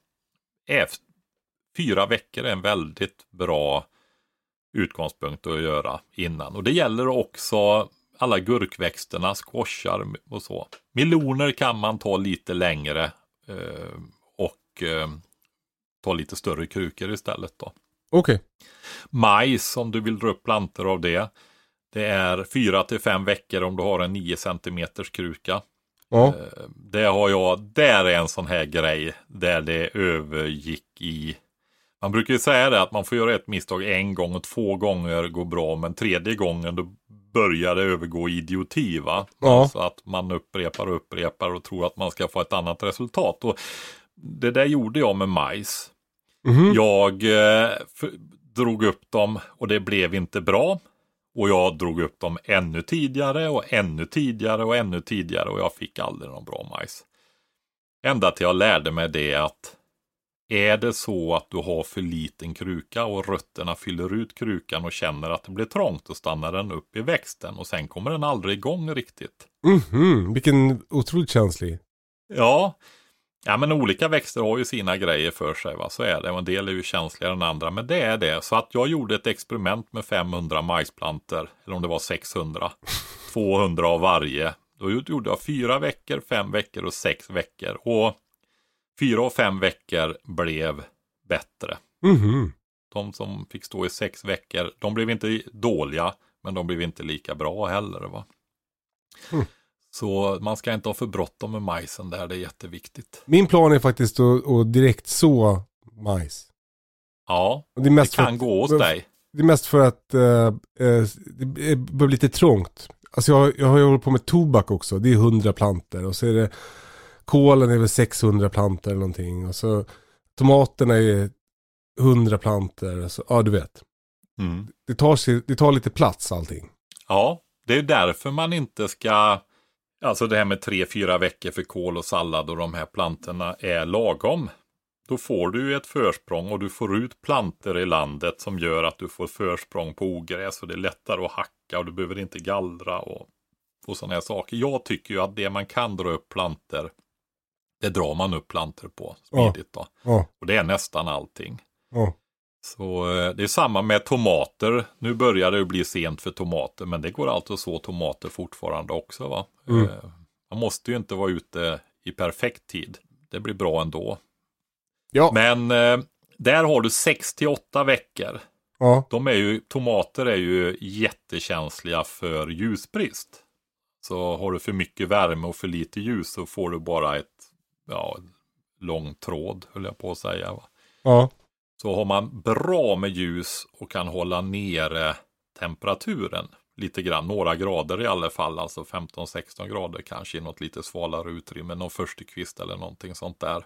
4 veckor är en väldigt bra utgångspunkt att göra innan. Och det gäller också alla gurkväxterna, squashar och så. Meloner kan man ta lite längre och ta lite större krukor istället då. Okej. Majs, om du vill dra upp plantor av det. Det är 4 till 5 veckor om du har en 9 cm kruka. Ja. Det har jag, där är en sån här grej där det övergick i. Man brukar ju säga det att man får göra ett misstag 1 gång och 2 gånger går bra, men 3:e gången då börjar det övergå i idioti, va? Ja. Alltså att man upprepar och tror att man ska få ett annat resultat. Och det där gjorde jag med majs. Jag drog upp dem och det blev inte bra. Och jag drog upp dem ännu tidigare och ännu tidigare och ännu tidigare och jag fick aldrig någon bra majs. Ända till jag lärde mig det att är det så att du har för liten kruka och rötterna fyller ut krukan och känner att det blir trångt, då stannar den upp i växten och sen kommer den aldrig igång riktigt. Vilken otroligt känslig. Ja, men olika växter har ju sina grejer för sig, va? Så är det. En del är ju känsligare än andra, men det är det. Så att jag gjorde ett experiment med 500 majsplanter, eller om det var 600. 200 av varje. Då gjorde jag 4 veckor, 5 veckor och 6 veckor. Och 4 och 5 veckor blev bättre. De som fick stå i 6 veckor, de blev inte dåliga, men de blev inte lika bra heller, va? Så man ska inte ha för bråttom med majsen där, det är jätteviktigt. Min plan är faktiskt att direkt så majs. Ja, och det, är mest det kan gå hos dig. Det är mest för att det blir lite trångt. Alltså jag har ju hållit på med tobak också, det är 100 planter och så är det kålen är väl 600 planter eller någonting och så tomaterna är 100 planter och så, ja du vet. Det tar lite plats allting. Ja, det är därför man inte ska, alltså det här med 3-4 veckor för kål och sallad och de här plantorna är lagom. Då får du ett försprång och du får ut planter i landet som gör att du får försprång på ogräs och det är lättare att hacka och du behöver inte gallra och sådana här saker. Jag tycker ju att det man kan dra upp planter Det drar man upp plantor på smidigt då. Ja. Och det är nästan allting. Ja. Så det är samma med tomater. Nu börjar det bli sent för tomater, men det går alltid att så tomater fortfarande också, va? Man måste ju inte vara ute i perfekt tid. Det blir bra ändå. Ja. Men där har du 6-8 veckor. Ja. Tomater är ju jättekänsliga för ljusbrist. Så har du för mycket värme och för lite ljus så får du bara ett lång tråd, höll jag på att säga, va? Ja. Så har man bra med ljus och kan hålla nere temperaturen lite grann, några grader i alla fall, alltså 15-16 grader kanske i något lite svalare utrymme, någon förstukvist eller någonting sånt där,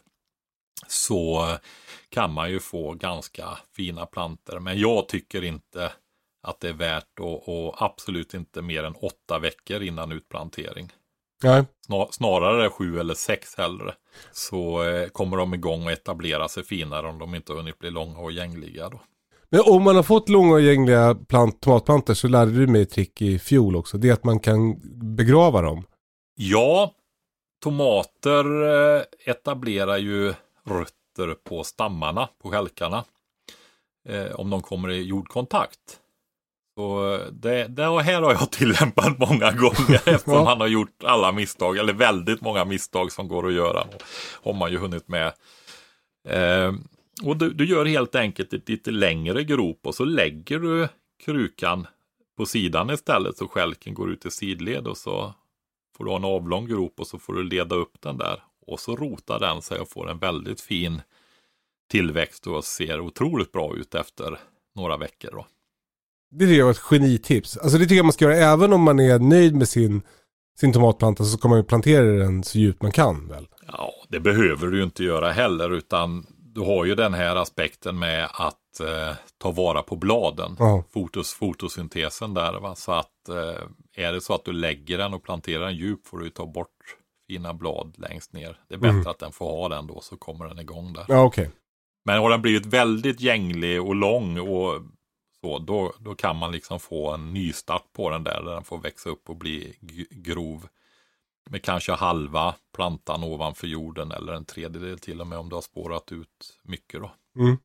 så kan man ju få ganska fina planter. Men jag tycker inte att det är värt och absolut inte mer än 8 veckor innan utplantering. Nej. Snarare 7 eller 6 hellre. Så kommer de igång och etablera sig finare om de inte har hunnit bli långa och gängliga då. Men om man har fått långa och gängliga tomatplantor så lärde du mig ett trick i fjol också. Det är att man kan begrava dem. Ja, tomater etablerar ju rötter på stammarna, på skälkarna. Om de kommer i jordkontakt. Så här har jag tillämpat många gånger eftersom man har gjort alla misstag, eller väldigt många misstag som går att göra. Har man ju hunnit med. Och du gör helt enkelt ett lite längre grop och så lägger du krukan på sidan istället så skälken går ut i sidled och så får du ha en avlång grop och så får du leda upp den där. Och så rotar den sig och får en väldigt fin tillväxt och ser otroligt bra ut efter några veckor då. Det är ett genitips. Alltså det tycker jag man ska göra även om man är nöjd med sin tomatplanta, så ska man ju plantera den så djupt man kan väl? Ja, det behöver du ju inte göra heller, utan du har ju den här aspekten med att ta vara på bladen. Fotosyntesen där, va? Så att är det så att du lägger den och planterar den djup får du ta bort fina blad längst ner. Det är bättre att den får ha den då, så kommer den igång där. Ja, okej. Men har den blivit väldigt gänglig och lång och så, då kan man liksom få en ny start på den där den får växa upp och bli grov. Med kanske halva plantan ovanför jorden eller en tredjedel till och med om du har spårat ut mycket då.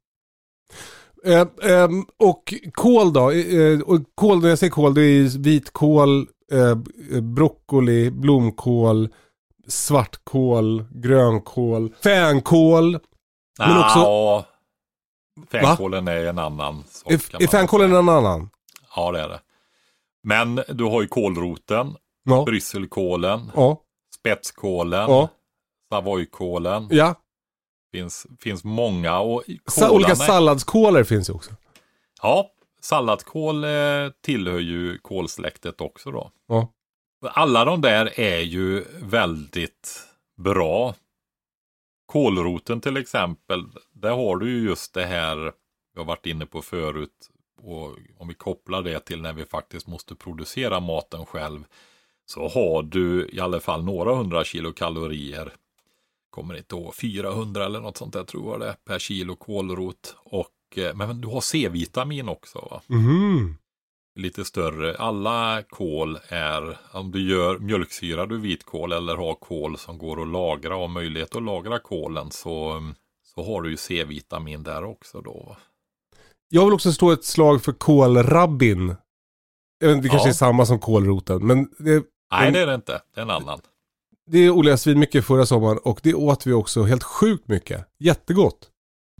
Och kål då? Och kål, när jag säger kål, det är vitkål, broccoli, blomkål, svartkål, grönkål, fänkål. Men också... Fänkålen är en annan sak. Är fänkålen en annan? Ja, det är det. Men du har ju kålroten, brysselkålen, spetskålen, savoykålen. Ja. Finns många. Och olika salladskålar finns ju också. Ja, salladskål tillhör ju kålsläktet också då. Ja. Alla de där är ju väldigt bra. Kålroten till exempel, där har du ju just det här vi har varit inne på förut, och om vi kopplar det till när vi faktiskt måste producera maten själv, så har du i alla fall några 100 kilokalorier, kommer inte ihåg, 400 eller något sånt där tror jag det, per kilo kålrot, men du har C-vitamin också, va? Lite större. Alla kål är, om du gör mjölksyra du vitkål eller har kål som går att lagra och möjlighet att lagra kålen, så har du ju C-vitamin där också då. Jag vill också stå ett slag för kålrabbin. Det kanske är samma som kålroten, men nej, det är det inte. Det är en annan. Det odlade jag svin mycket förra sommaren och det åt vi också helt sjukt mycket. Jättegott.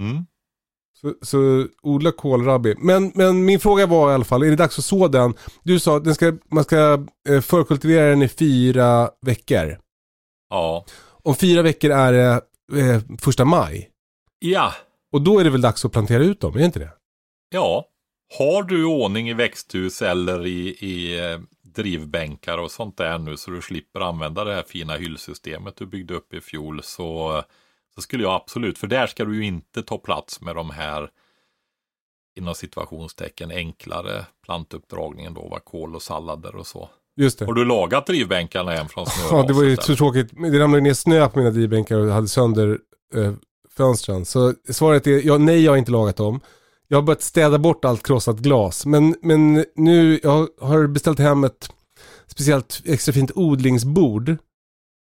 Så odla kålrabbi. Men min fråga var i alla fall, är det dags att så den? Du sa att man ska förkultivera den i 4 veckor. Ja. Om 4 veckor är det 1 maj. Ja. Och då är det väl dags att plantera ut dem, är det inte det? Ja. Har du ordning i växthus eller i drivbänkar och sånt där nu, så du slipper använda det här fina hyllsystemet du byggde upp i fjol, så skulle jag absolut, för där ska du ju inte ta plats med de här inom situationstecken enklare plantuppdragningen då, var kål och sallader och så. Just det. Har du lagat drivbänkarna än från snö? Ja, det var ju så tråkigt. Det ramlade ner snö på mina drivbänkar och hade sönder fönstren. Så svaret är, nej, jag har inte lagat dem. Jag har börjat städa bort allt krossat glas. Men nu, jag har beställt hem ett speciellt extra fint odlingsbord.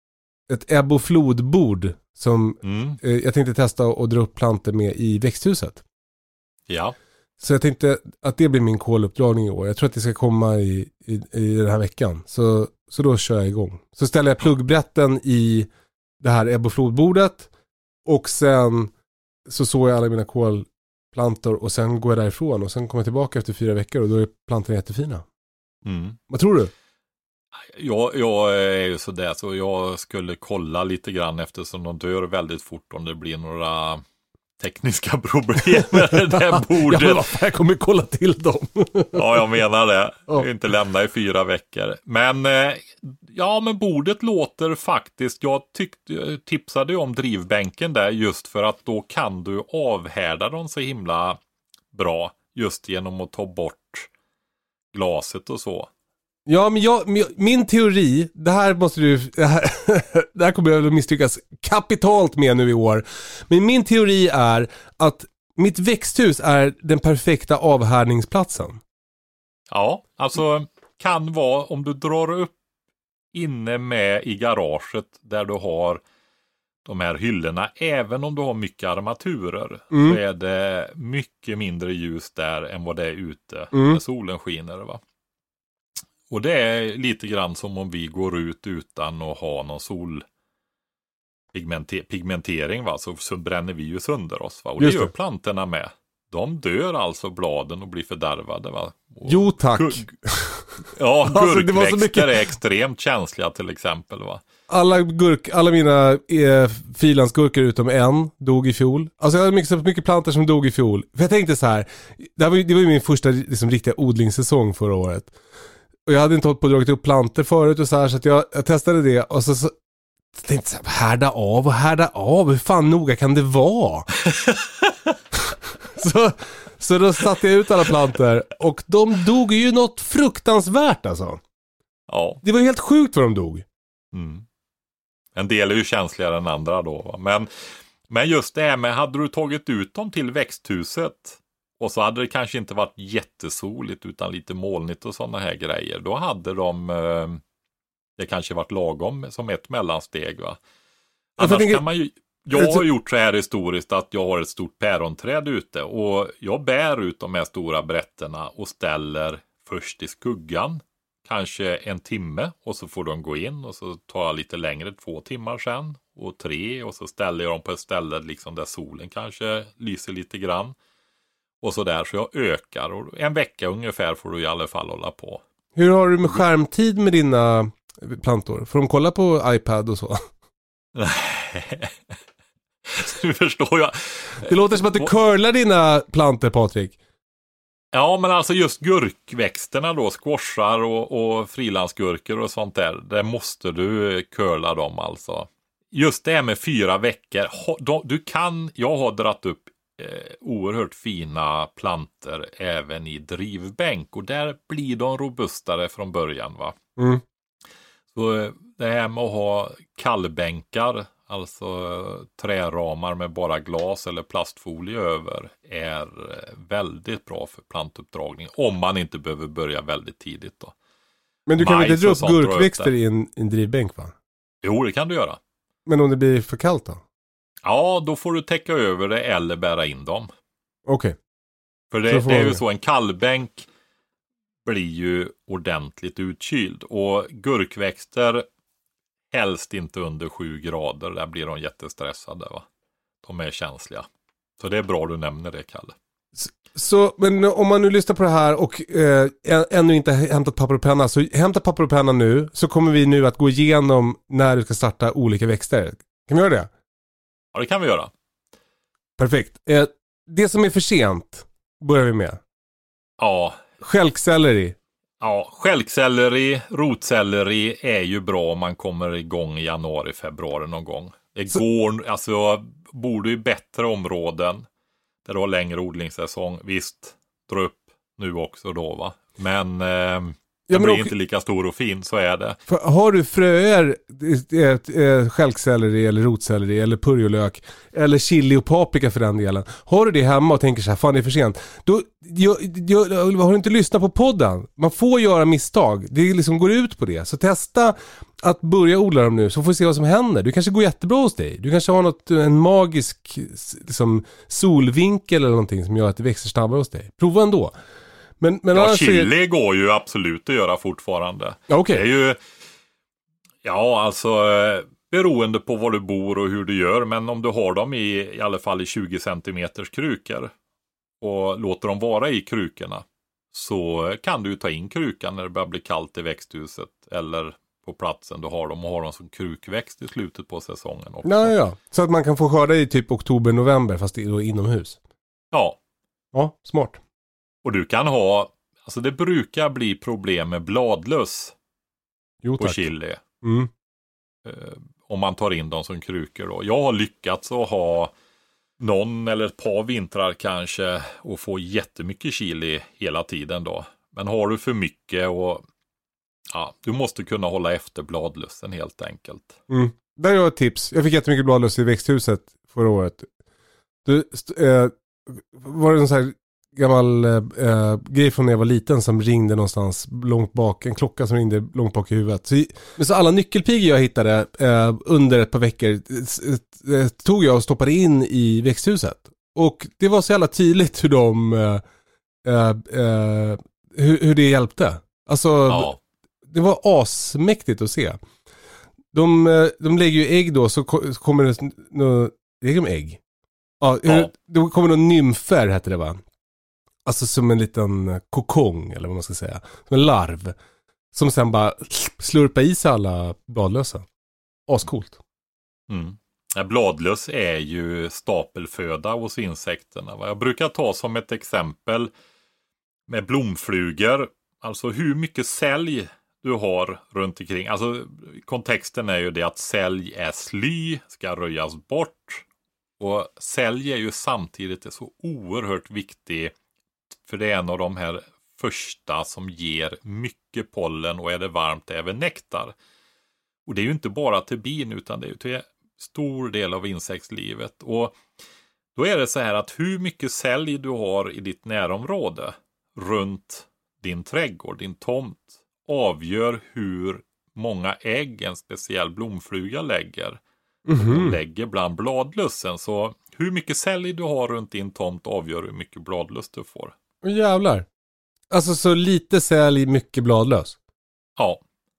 ett ebb- och flodbord som jag tänkte testa och dra upp plantor med i växthuset. Ja. Så jag tänkte att det blir min koluppdragning i år. Jag tror att det ska komma i den här veckan. Så då kör jag igång. Så ställer jag pluggbrätten i det här ebb- och flodbordet. Och sen så såg jag alla mina kolplantor och sen går jag därifrån. Och sen kommer jag tillbaka efter 4 veckor och då är plantorna jättefina. Vad tror du? Jag är ju sådär så jag skulle kolla lite grann eftersom de dör väldigt fort om det blir några tekniska problem med det där bordet. Ja, men jag kommer kolla till dem. Ja, jag menar det. Inte lämna i 4 veckor. Men men bordet låter faktiskt, jag tipsade ju om drivbänken där just för att då kan du avhärda dem så himla bra just genom att ta bort glaset och så. Ja, men min teori, det här kommer jag att misslyckas kapitalt med nu i år. Men min teori är att mitt växthus är den perfekta avhärdningsplatsen. Ja, alltså kan vara om du drar upp inne med i garaget där du har de här hyllorna, även om du har mycket armaturer så är det mycket mindre ljus där än vad det är ute när solen skiner, va? Och det är lite grann som om vi går ut utan att ha någon solpigmentering, va? Så bränner vi ju sönder oss, va? Och det gör plantorna med. De dör alltså bladen och blir fördärvade, va? Och jo tack. Gurkväxter är extremt känsliga till exempel, va? Alla mina frilansgurkor utom en dog i fjol. Alltså jag hade mycket plantor som dog i fjol. För jag tänkte så här, det var ju min första liksom, riktiga odlingssäsong förra året. Och jag hade inte hållit på att dragit upp plantor förut och så här, så att jag testade det och så tänkte jag härda av, hur fan noga kan det vara? så då satte jag ut alla plantor och de dog ju något fruktansvärt alltså. Ja. Det var helt sjukt vad de dog. En del är ju känsligare än andra då, va? Men just det här med, hade du tagit ut dem till växthuset och så hade det kanske inte varit jättesoligt utan lite molnigt och sådana här grejer. Då hade det kanske varit lagom som ett mellansteg, va? Annars kan man ju... Jag har gjort så här historiskt att jag har ett stort päronträd ute och jag bär ut de här stora brätterna och ställer först i skuggan kanske 1 timme och så får de gå in och så tar jag lite längre 2 timmar sen och 3 och så ställer jag dem på ett ställe liksom där solen kanske lyser lite grann. Och så där, så jag ökar. Och 1 vecka ungefär får du i alla fall hålla på. Hur har du med skärmtid med dina plantor? Får de kolla på iPad och så? Du förstår jag. Det låter som att du curlar dina plantor, Patrik. Ja, men alltså just gurkväxterna då, squashar och frilansgurkor och sånt där måste du curla dem alltså. Just det med 4 veckor. Jag har dratt upp oerhört fina planter även i drivbänk och där blir de robustare från början, va? Så det här med att ha kallbänkar, alltså träramar med bara glas eller plastfolie över, är väldigt bra för plantuppdragning om man inte behöver börja väldigt tidigt då. Men du kan väl inte dra upp gurkväxter i en drivbänk, va? Jo, det kan du göra. Men om det blir för kallt då? Ja, då får du täcka över det eller bära in dem. Okej. För det är ju så, en kallbänk blir ju ordentligt utkyld. Och gurkväxter helst inte under 7 grader. Där blir de jättestressade, va? De är känsliga. Så det är bra du nämner det, Kalle. Så, men om man nu lyssnar på det här och ännu inte hämtat papper och penna, så hämta papper och penna nu, så kommer vi nu att gå igenom när du ska starta olika växter. Kan vi göra det? Ja, det kan vi göra. Perfekt. Det som är för sent börjar vi med. Ja. Stjälkselleri. Ja, stjälkselleri, rotselleri är ju bra om man kommer igång i januari, februari någon gång. Bor du i bättre områden där du har längre odlingssäsong, visst, dra upp nu också då, va? Men det blir inte lika stor och fin, så är det. För har du fröer stjälkselleri eller rotselleri eller purjolök eller chili och paprika för den delen. Har du det hemma och tänker så här, fan det är för sent, då har du inte lyssnat på podden. Man får göra misstag. Det liksom går ut på det. Så testa att börja odla dem nu, så får vi se vad som händer. Du kanske går jättebra hos dig. Du kanske har en magisk liksom, solvinkel eller någonting som gör att det växer snabbare hos dig. Prova ändå. Men chili går ju absolut att göra fortfarande. Ja, okay. Det är ju, beroende på var du bor och hur du gör. Men om du har dem i alla fall i 20 centimeters krukor och låter dem vara i krukorna, så kan du ta in krukan när det börjar bli kallt i växthuset eller på platsen du har dem, och har dem som krukväxt i slutet på säsongen också. Ja. Så att man kan få skörda i typ oktober-november fast det är inomhus. Ja. Ja, smart. Och du kan ha, alltså det brukar bli problem med bladlöss på chili. Mm. Om man tar in dem som krukor då. Jag har lyckats att ha någon eller ett par vintrar kanske och få jättemycket chili hela tiden då. Men har du för mycket du måste kunna hålla efter bladlössen helt enkelt. Mm. Där är ett tips. Jag fick jättemycket bladlöss i växthuset förra året. Var det en sån här gammal grej från när jag var liten som ringde någonstans långt bak, en klocka som ringde långt bak i huvudet. Så alla nyckelpigor jag hittade under ett par veckor tog jag och stoppade in i växthuset. Och det var så jävla tydligt hur det hjälpte. Alltså det var asmäktigt att se. De lägger ju ägg då, så kommer det lägger de ägg. Ja. Då kommer det nymfer, heter det va? Alltså som en liten kokong eller vad man ska säga. Som en larv. Som sen bara slurpar i sig alla bladlösa. Ascoolt. Mm. Bladlöss är ju stapelföda hos insekterna. Jag brukar ta som ett exempel med blomflugor. Alltså hur mycket sälj du har runt omkring. Alltså kontexten är ju det att sälj är sly, ska röjas bort. Och sälj är ju samtidigt så oerhört viktig, för det är en av de här första som ger mycket pollen, och är det varmt även nektar. Och det är ju inte bara till bin, utan det är ju till stor del av insektslivet. Och då är det så här att hur mycket sälj du har i ditt närområde runt din trädgård, din tomt, avgör hur många ägg en speciell blomfluga lägger. De lägger bland bladlössen. Så hur mycket sälj du har runt din tomt avgör hur mycket bladlöss du får. Jävlar. Alltså så lite sälj, mycket bladlöss. Ja.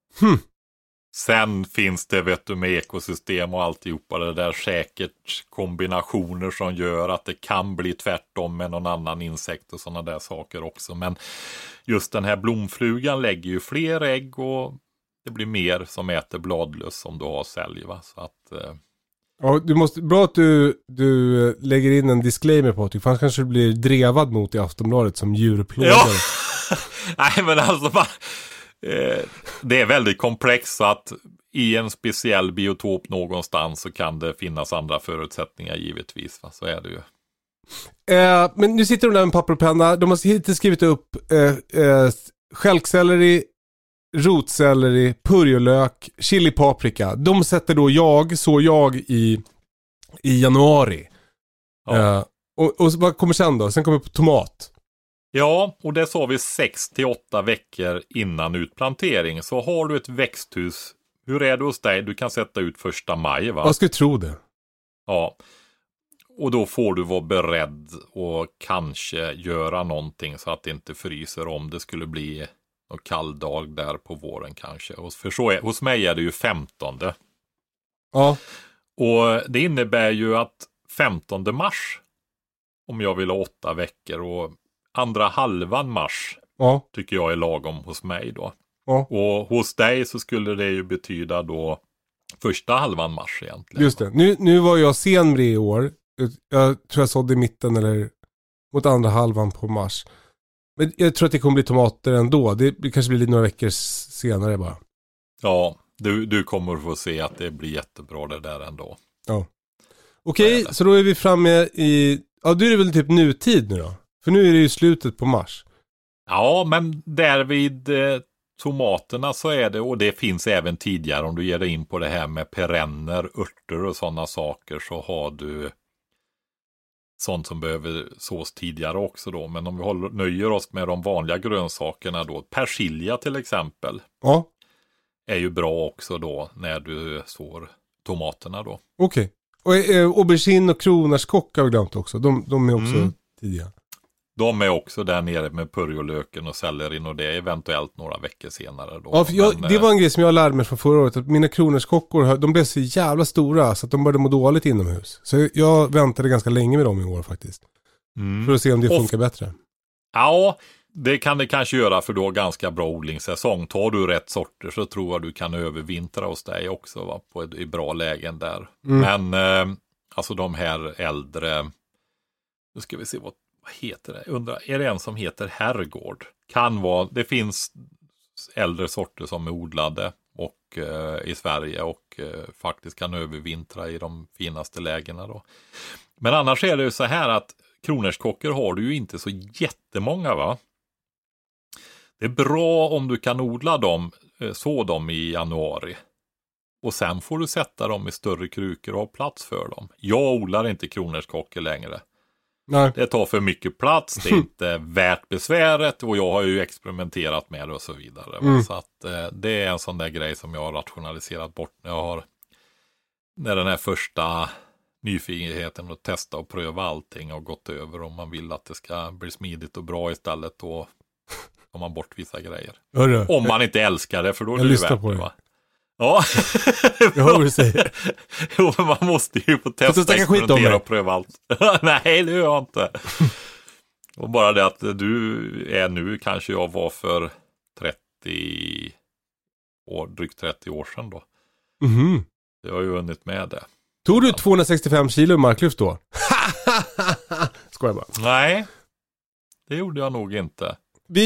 Sen finns det med ekosystem och alltihopa det där säkert kombinationer som gör att det kan bli tvärtom med någon annan insekt och sådana där saker också. Men just den här blomflugan lägger ju fler ägg, och det blir mer som äter bladlöss om du har sälj, va? Så att... Ja, bra att du lägger in en disclaimer på det, för annars kanske du blir drevad mot i Aftonbladet som djurplågare. Ja. Nej, men alltså det är väldigt komplext, så att i en speciell biotop någonstans så kan det finnas andra förutsättningar givetvis, va? Så är det ju. Men nu sitter de där med papper och penna. De har hittills skrivit upp stjälkselleri, rotselleri, purjolök, chili paprika. De sätter då jag i januari. Ja. Och vad kommer sen då? Sen kommer tomat. Ja, och det sa vi 6-8 veckor innan utplantering. Så har du ett växthus, hur är det hos dig? Du kan sätta ut 1 maj, va? Jag skulle tro det. Ja. Och då får du vara beredd och kanske göra någonting så att det inte fryser om det skulle bli en kall dag där på våren kanske. För så hos mig är det ju 15. Ja. Och det innebär ju att 15 mars, om jag vill ha 8 veckor, och andra halvan mars tycker jag är lagom hos mig då. Ja. Och hos dig så skulle det ju betyda då första halvan mars egentligen. Just det. Nu var jag sen i år. Jag tror jag sådde i mitten eller mot andra halvan på mars. Men jag tror att det kommer bli tomater ändå. Det kanske blir några veckor senare bara. Ja, du kommer få se att det blir jättebra det där ändå. Ja. Okej, så då är vi framme i... Ja, då är det väl typ nutid nu då? För nu är det ju slutet på mars. Ja, men där vid tomaterna så är det, och det finns även tidigare om du ger dig in på det här med perenner, örter och sådana saker, så har du sånt som behöver sås tidigare också då. Men om vi nöjer oss med de vanliga grönsakerna då, persilja till exempel, är ju bra också då när du sår tomaterna då. Okej. Och aubergine och kronärtskock har vi glömt också. De är också tidiga. De är också där nere med purjolöken och sellerin, och det är eventuellt några veckor senare då. Ja, för det var en grej som jag lärde mig från förra året, att mina kronärtskockor, de blev så jävla stora så att de började må dåligt inomhus. Så jag väntade ganska länge med dem i år faktiskt. För att se om det funkar bättre. Ja, det kan det kanske göra, för då ganska bra odlingssäsong. Tar du rätt sorter så tror jag du kan övervintra hos dig också, va? I bra lägen där. Men alltså de här äldre, nu ska vi se vad heter det? Undrar, är det en som heter Herrgård? Kan vara, det finns äldre sorter som är odlade och i Sverige och faktiskt kan övervintra i de finaste lägena då. Men annars är det ju så här att kronärtskockor har du ju inte så jättemånga, va? Det är bra om du kan odla dem, så dem i januari. Och sen får du sätta dem i större krukor och ha plats för dem. Jag odlar inte kronärtskockor längre. Nej. Det tar för mycket plats, det är inte värt besväret, och jag har ju experimenterat med det och så vidare. Så att det är en sån där grej som jag har rationaliserat bort när den här första nyfikenheten att testa och pröva allting har gått över, om man vill att det ska bli smidigt och bra istället, då tar man bort vissa grejer. Hörru, om man inte älskar det, för då är jag det ju lyssnar värt på det, det. va? Ja, jag hör vad du säger. Jo, men man måste ju få testa, experimentera och pröva allt. Nej, det gör jag inte. Och bara det att du är nu, kanske jag var för 30 år, drygt 30 år sedan då. Jag har ju vunnit med det. Tog du 265 kilo marklyft då? Skojar bara. Nej, det gjorde jag nog inte.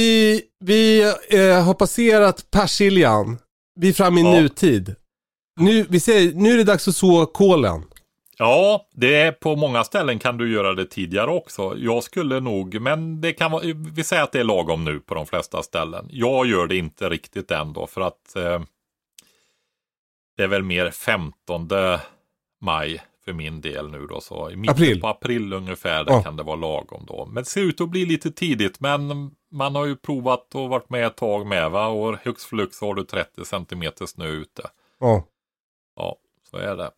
Vi har passerat persiljan. Vi är framme i nutid. Nu är det dags att så kålen. Ja, det är på många ställen kan du göra det tidigare också. Jag skulle nog, men det kan vara, vi säger att det är lagom nu på de flesta ställen. Jag gör det inte riktigt ändå, för att det är väl mer 15 maj för min del nu då. Så i mitten på april ungefär där kan det vara lagom då. Men det ser ut att bli lite tidigt, men man har ju provat och varit med ett tag med, va? Och högst flux har du 30 cm snö ute. Ja, så är det.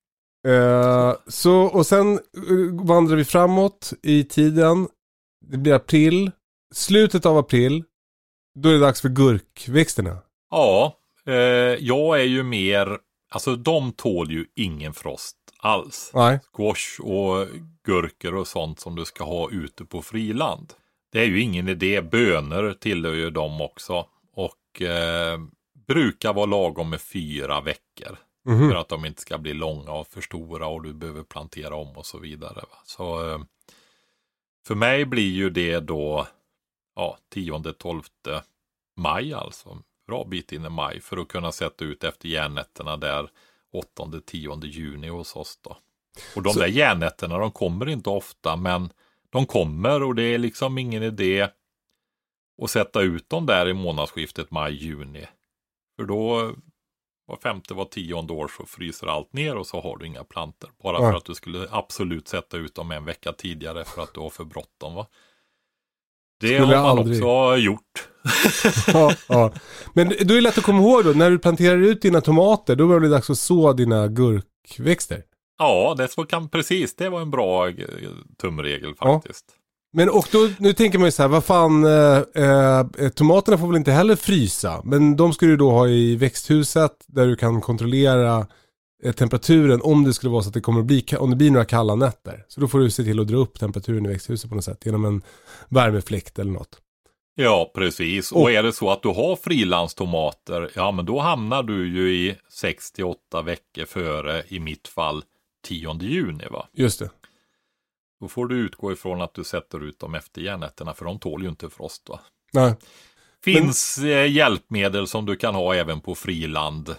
Och sen vandrar vi framåt i tiden. Det blir april. Slutet av april. Då är det dags för gurkväxterna. Ja, jag är ju mer, alltså de tål ju ingen frost alls. Nej. Squash och gurkor och sånt som du ska ha ute på friland. Det är ju ingen idé. Bönor tillhör ju dem också. Och brukar vara lagom med 4 veckor. För att de inte ska bli långa och för stora och du behöver plantera om och så vidare. Va? Så för mig blir ju det då 10-12 maj alltså. Bra bit in i maj för att kunna sätta ut efter järnnätterna där 8-10 juni hos oss då. Och de där järnnätterna, de kommer inte ofta, men de kommer, och det är liksom ingen idé att sätta ut dem där i månadsskiftet maj-juni. För då var 5:e, var 10:e år så fryser allt ner och så har du inga planter. Bara för att du skulle absolut sätta ut dem en vecka tidigare för att du har för bråttom, va? Det skulle har man också gjort. Ja. Men då är det lätt att komma ihåg då, när du planterar ut dina tomater, då blir det dags att så dina gurkväxter. Ja, precis. Det var en bra tumregel faktiskt. Ja. Men och då, nu tänker man ju så här, vad fan, tomaterna får väl inte heller frysa, men de ska du då ha i växthuset där du kan kontrollera temperaturen om det skulle vara så att det kommer att bli, om det blir några kalla nätter. Så då får du se till att dra upp temperaturen i växthuset på något sätt genom en värmefläkt eller något. Ja, precis. Och är det så att du har frilandstomater, ja men då hamnar du ju i 6-8 veckor före, i mitt fall 10 juni, va? Just det. Då får du utgå ifrån att du sätter ut dem efter järnnätterna, för de tål ju inte frost, va? Nej. Finns hjälpmedel som du kan ha även på friland.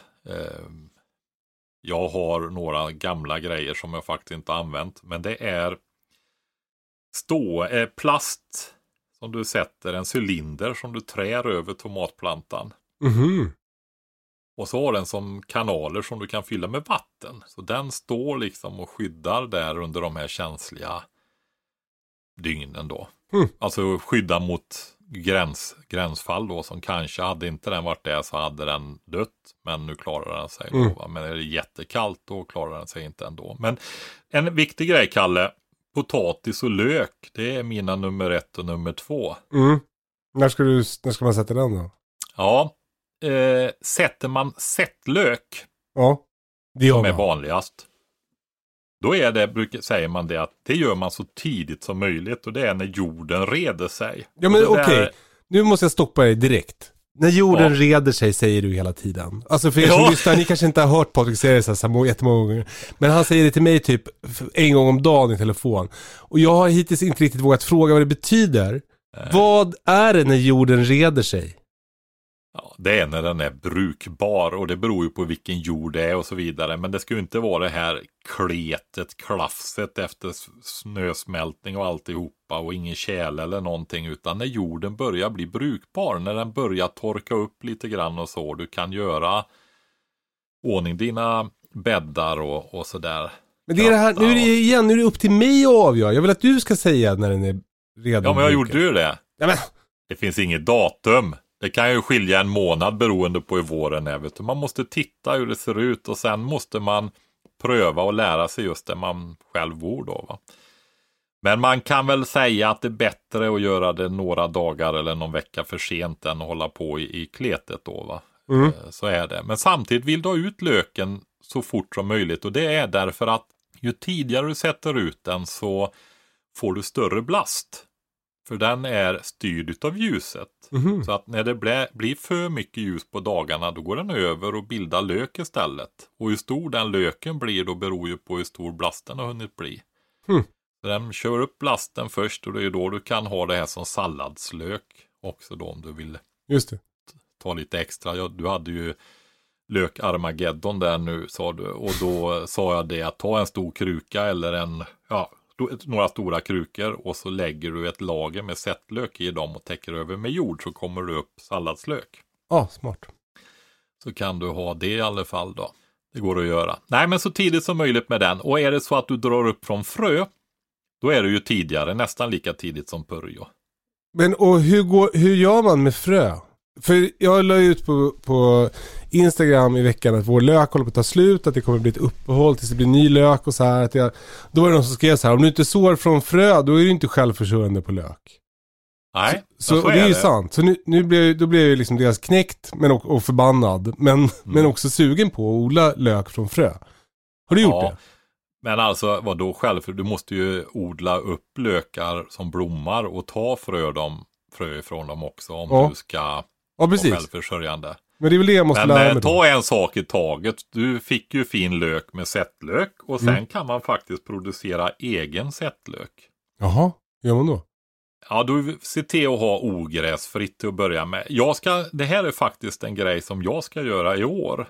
Jag har några gamla grejer som jag faktiskt inte har använt, men det är plast som du sätter, en cylinder som du trär över tomatplantan. Mhm. Och så har den som kanaler som du kan fylla med vatten. Så den står liksom och skyddar där under de här känsliga dygnen då. Alltså skydda mot gränsfall då, som kanske hade inte den varit det så hade den dött, men nu klarar den sig då, va? Men är det jättekallt då klarar den sig inte ändå. Men en viktig grej, Kalle, potatis och lök, det är mina nummer 1 och nummer 2. När ska man sätta den då? Ja, sätter man sättlök, Ja, det gör som är man. vanligast, då är det, säger man det, att det gör man så tidigt som möjligt, och det är när jorden reder sig. Ja, men Och det okej. där- Nu måste jag stoppa dig direkt. När jorden reder sig säger du hela tiden. Alltså för er som lyssnar, ni kanske inte har hört Patrik säga det så här jättemånga gånger. Men han säger det till mig typ en gång om dagen i telefon. Och jag har hittills inte riktigt vågat fråga vad det betyder. Vad är det när jorden reder sig? Ja, det är när den är brukbar, och det beror ju på vilken jord det är och så vidare. Men det ska ju inte vara det här kletet, klafset efter snösmältning och alltihopa och ingen tjäle eller någonting, utan när jorden börjar bli brukbar, när den börjar torka upp lite grann och så. Du kan göra ordning dina bäddar och sådär. Men det är det här, nu är det upp till mig att avgöra. Jag vill att du ska säga när den är redo. Ja, men jag gjorde ju det. Ja, men. Det finns inget datum. Det kan ju skilja en månad beroende på hur våren är. Vet du. Man måste titta hur det ser ut, och sen måste man pröva och lära sig just det man själv bor då, va? Men man kan väl säga att det är bättre att göra det några dagar eller någon vecka för sent än att hålla på i kletet då, va? Så är det. Men samtidigt vill du ha ut löken så fort som möjligt, och det är därför att ju tidigare du sätter ut den så får du större blast. För den är styrd utav ljuset. Så att när det blir för mycket ljus på dagarna, då går den över och bildar lök istället. Och hur stor den löken blir då beror ju på hur stor blasten har hunnit bli. Så den kör upp blasten först, och det är då du kan ha det här som salladslök också då, om du vill Just det. ta lite extra. Ja, du hade ju lök Armageddon där nu, sa du. Och då sa jag det, att ta en stor kruka eller några stora krukor, och så lägger du ett lager med sättlök i dem och täcker över med jord, så kommer du upp salladslök. Ja, smart. Så kan du ha det i alla fall då. Det går att göra. Nej, men så tidigt som möjligt med den. Och är det så att du drar upp från frö, då är det ju tidigare, nästan lika tidigt som purjo. Men och hur gör man med frö? För jag la ut på Instagram i veckan att vår lök håller på att ta slut, att det kommer bli ett uppehåll tills det blir ny lök och så här. Då var det någon som skrev så här: om du inte sår från frö, då är du inte självförsörjande på lök. Nej, så det är ju sant. Så nu blev jag liksom deras knäckt och förbannad, men också sugen på att odla lök från frö. Har du gjort det? Men alltså, vadå själv? För du måste ju odla upp lökar som blommar och ta frö ifrån dem också om du ska vara självförsörjande. Men det är väl det jag måste lära mig. Ta en sak i taget. Du fick ju fin lök med sättlök, och sen kan man faktiskt producera egen sättlök. Jaha, gör man då? Ja, du ser till att ha ogräsfritt till att börja med. Det här är faktiskt en grej som jag ska göra i år.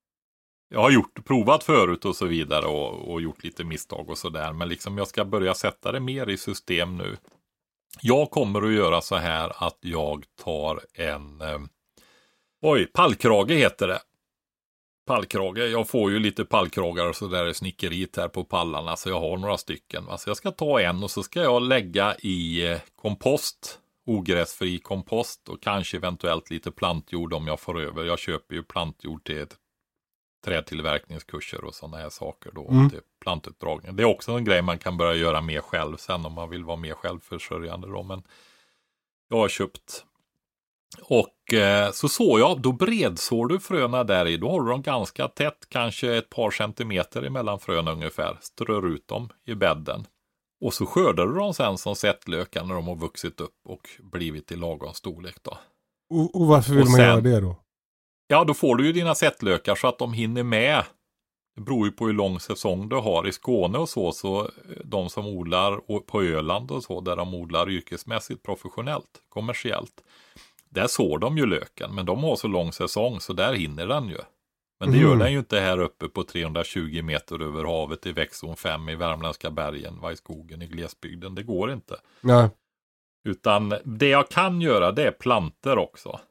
Jag har provat förut och så vidare och gjort lite misstag och sådär. Men liksom jag ska börja sätta det mer i system nu. Jag kommer att göra så här att jag tar en... pallkrage heter det. Pallkrage. Jag får ju lite pallkragar och så där i snickeriet här på pallarna. Så jag har några stycken. Så jag ska ta en och så ska jag lägga i kompost. Ogräsfri kompost. Och kanske eventuellt lite plantjord om jag får över. Jag köper ju plantjord till trätillverkningskurser och sådana här saker då. Till plantuppdragning. Det är också en grej man kan börja göra mer själv sen om man vill vara mer självförsörjande då. Men jag har köpt. Och då bredsår du fröna där i. Då har du dem ganska tätt, kanske ett par centimeter emellan fröna ungefär. Strör ut dem i bädden. Och så skördar du dem sen som sättlökar när de har vuxit upp och blivit i lagom storlek då. Och varför vill man göra det då? Ja, då får du ju dina sättlökar så att de hinner med. Det beror ju på hur lång säsong du har i Skåne och så de som odlar på Öland och så, där de odlar yrkesmässigt, professionellt, kommersiellt. Där sår de ju löken, men de har så lång säsong så där hinner den ju. Men det gör den ju inte här uppe på 320 meter över havet i växtzon 5 i Värmländska bergen, i skogen i glesbygden. Det går inte. Nej. Utan det jag kan göra, det är planter också.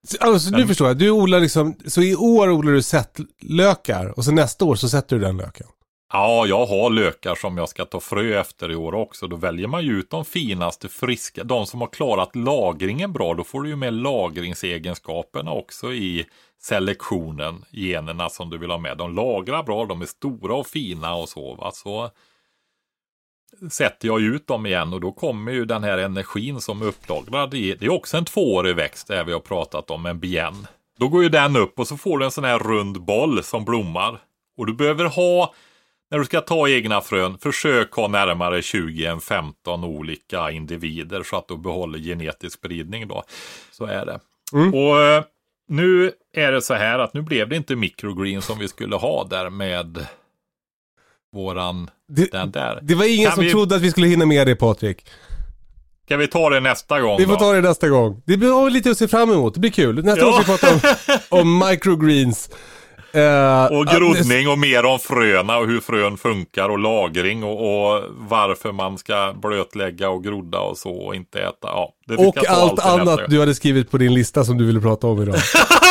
Alltså, nu förstår jag, du odlar liksom, så i år odlar du sättlökar och så nästa år så sätter du den löken. Ja, jag har lökar som jag ska ta frö efter i år också. Då väljer man ju ut de finaste, friska, de som har klarat lagringen bra. Då får du ju med lagringsegenskaperna också i selektionen, generna som du vill ha med. De lagrar bra, de är stora och fina och så. Va? Så sätter jag ut dem igen och då kommer ju den här energin som är upplagrad i. Det är också en 2-årig växt, det vi har pratat om, en bien. Då går ju den upp och så får du en sån här rund boll som blommar. Och du behöver ha, när du ska ta egna frön, försök ha närmare 20 än 15 olika individer så att du behåller genetisk spridning då. Så är det. Och nu är det så här att nu blev det inte microgreen som vi skulle ha där med våran, den där. Det var ingen som trodde att vi skulle hinna med det, Patrik. Kan vi ta det nästa gång? Vi får ta det nästa gång. Det blir lite att se fram emot, det blir kul. Nästa gång ska vi prata om microgreens. Och groddning och mer om fröna och hur frön funkar och lagring och varför man ska blötlägga och grodda och så och inte äta. Ja, det och allt annat du hade skrivit på din lista som du ville prata om idag.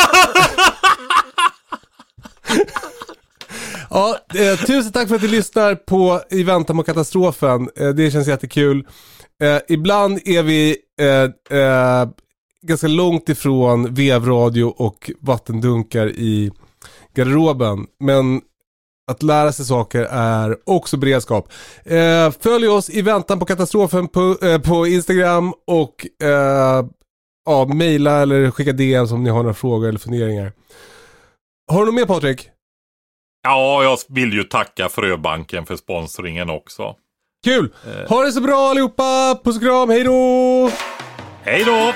Ja, tusen tack för att du lyssnar på I väntan på katastrofen. Det känns jättekul. Ibland är vi ganska långt ifrån vevradio och vattendunkar i garderoben, men att lära sig saker är också beredskap. Följ oss I väntan på katastrofen på Instagram och mejla eller skicka DM om ni har några frågor eller funderingar. Har du något mer, Patrik? Ja, jag vill ju tacka Fröbanken för sponsringen också. Kul! Ha det så bra allihopa! Puss och kram, hej då! Hej då!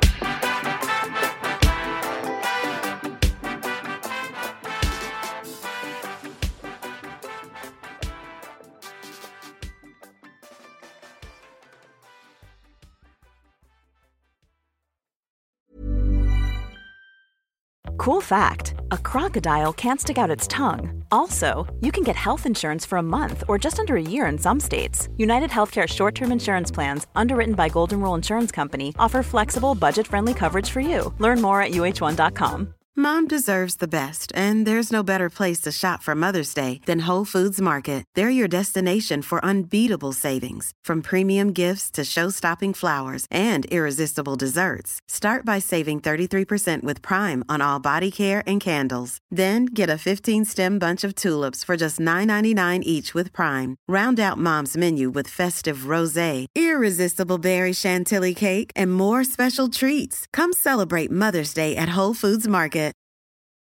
Cool fact, a crocodile can't stick out its tongue. Also, you can get health insurance for a month or just under a year in some states. United Healthcare short-term insurance plans, underwritten by Golden Rule Insurance Company, offer flexible, budget-friendly coverage for you. Learn more at uh1.com. Mom deserves the best, and there's no better place to shop for Mother's Day than Whole Foods Market. They're your destination for unbeatable savings, from premium gifts to show-stopping flowers and irresistible desserts. Start by saving 33% with Prime on all body care and candles. Then get a 15-stem bunch of tulips for just $9.99 each with Prime. Round out Mom's menu with festive rosé, irresistible berry chantilly cake, and more special treats. Come celebrate Mother's Day at Whole Foods Market.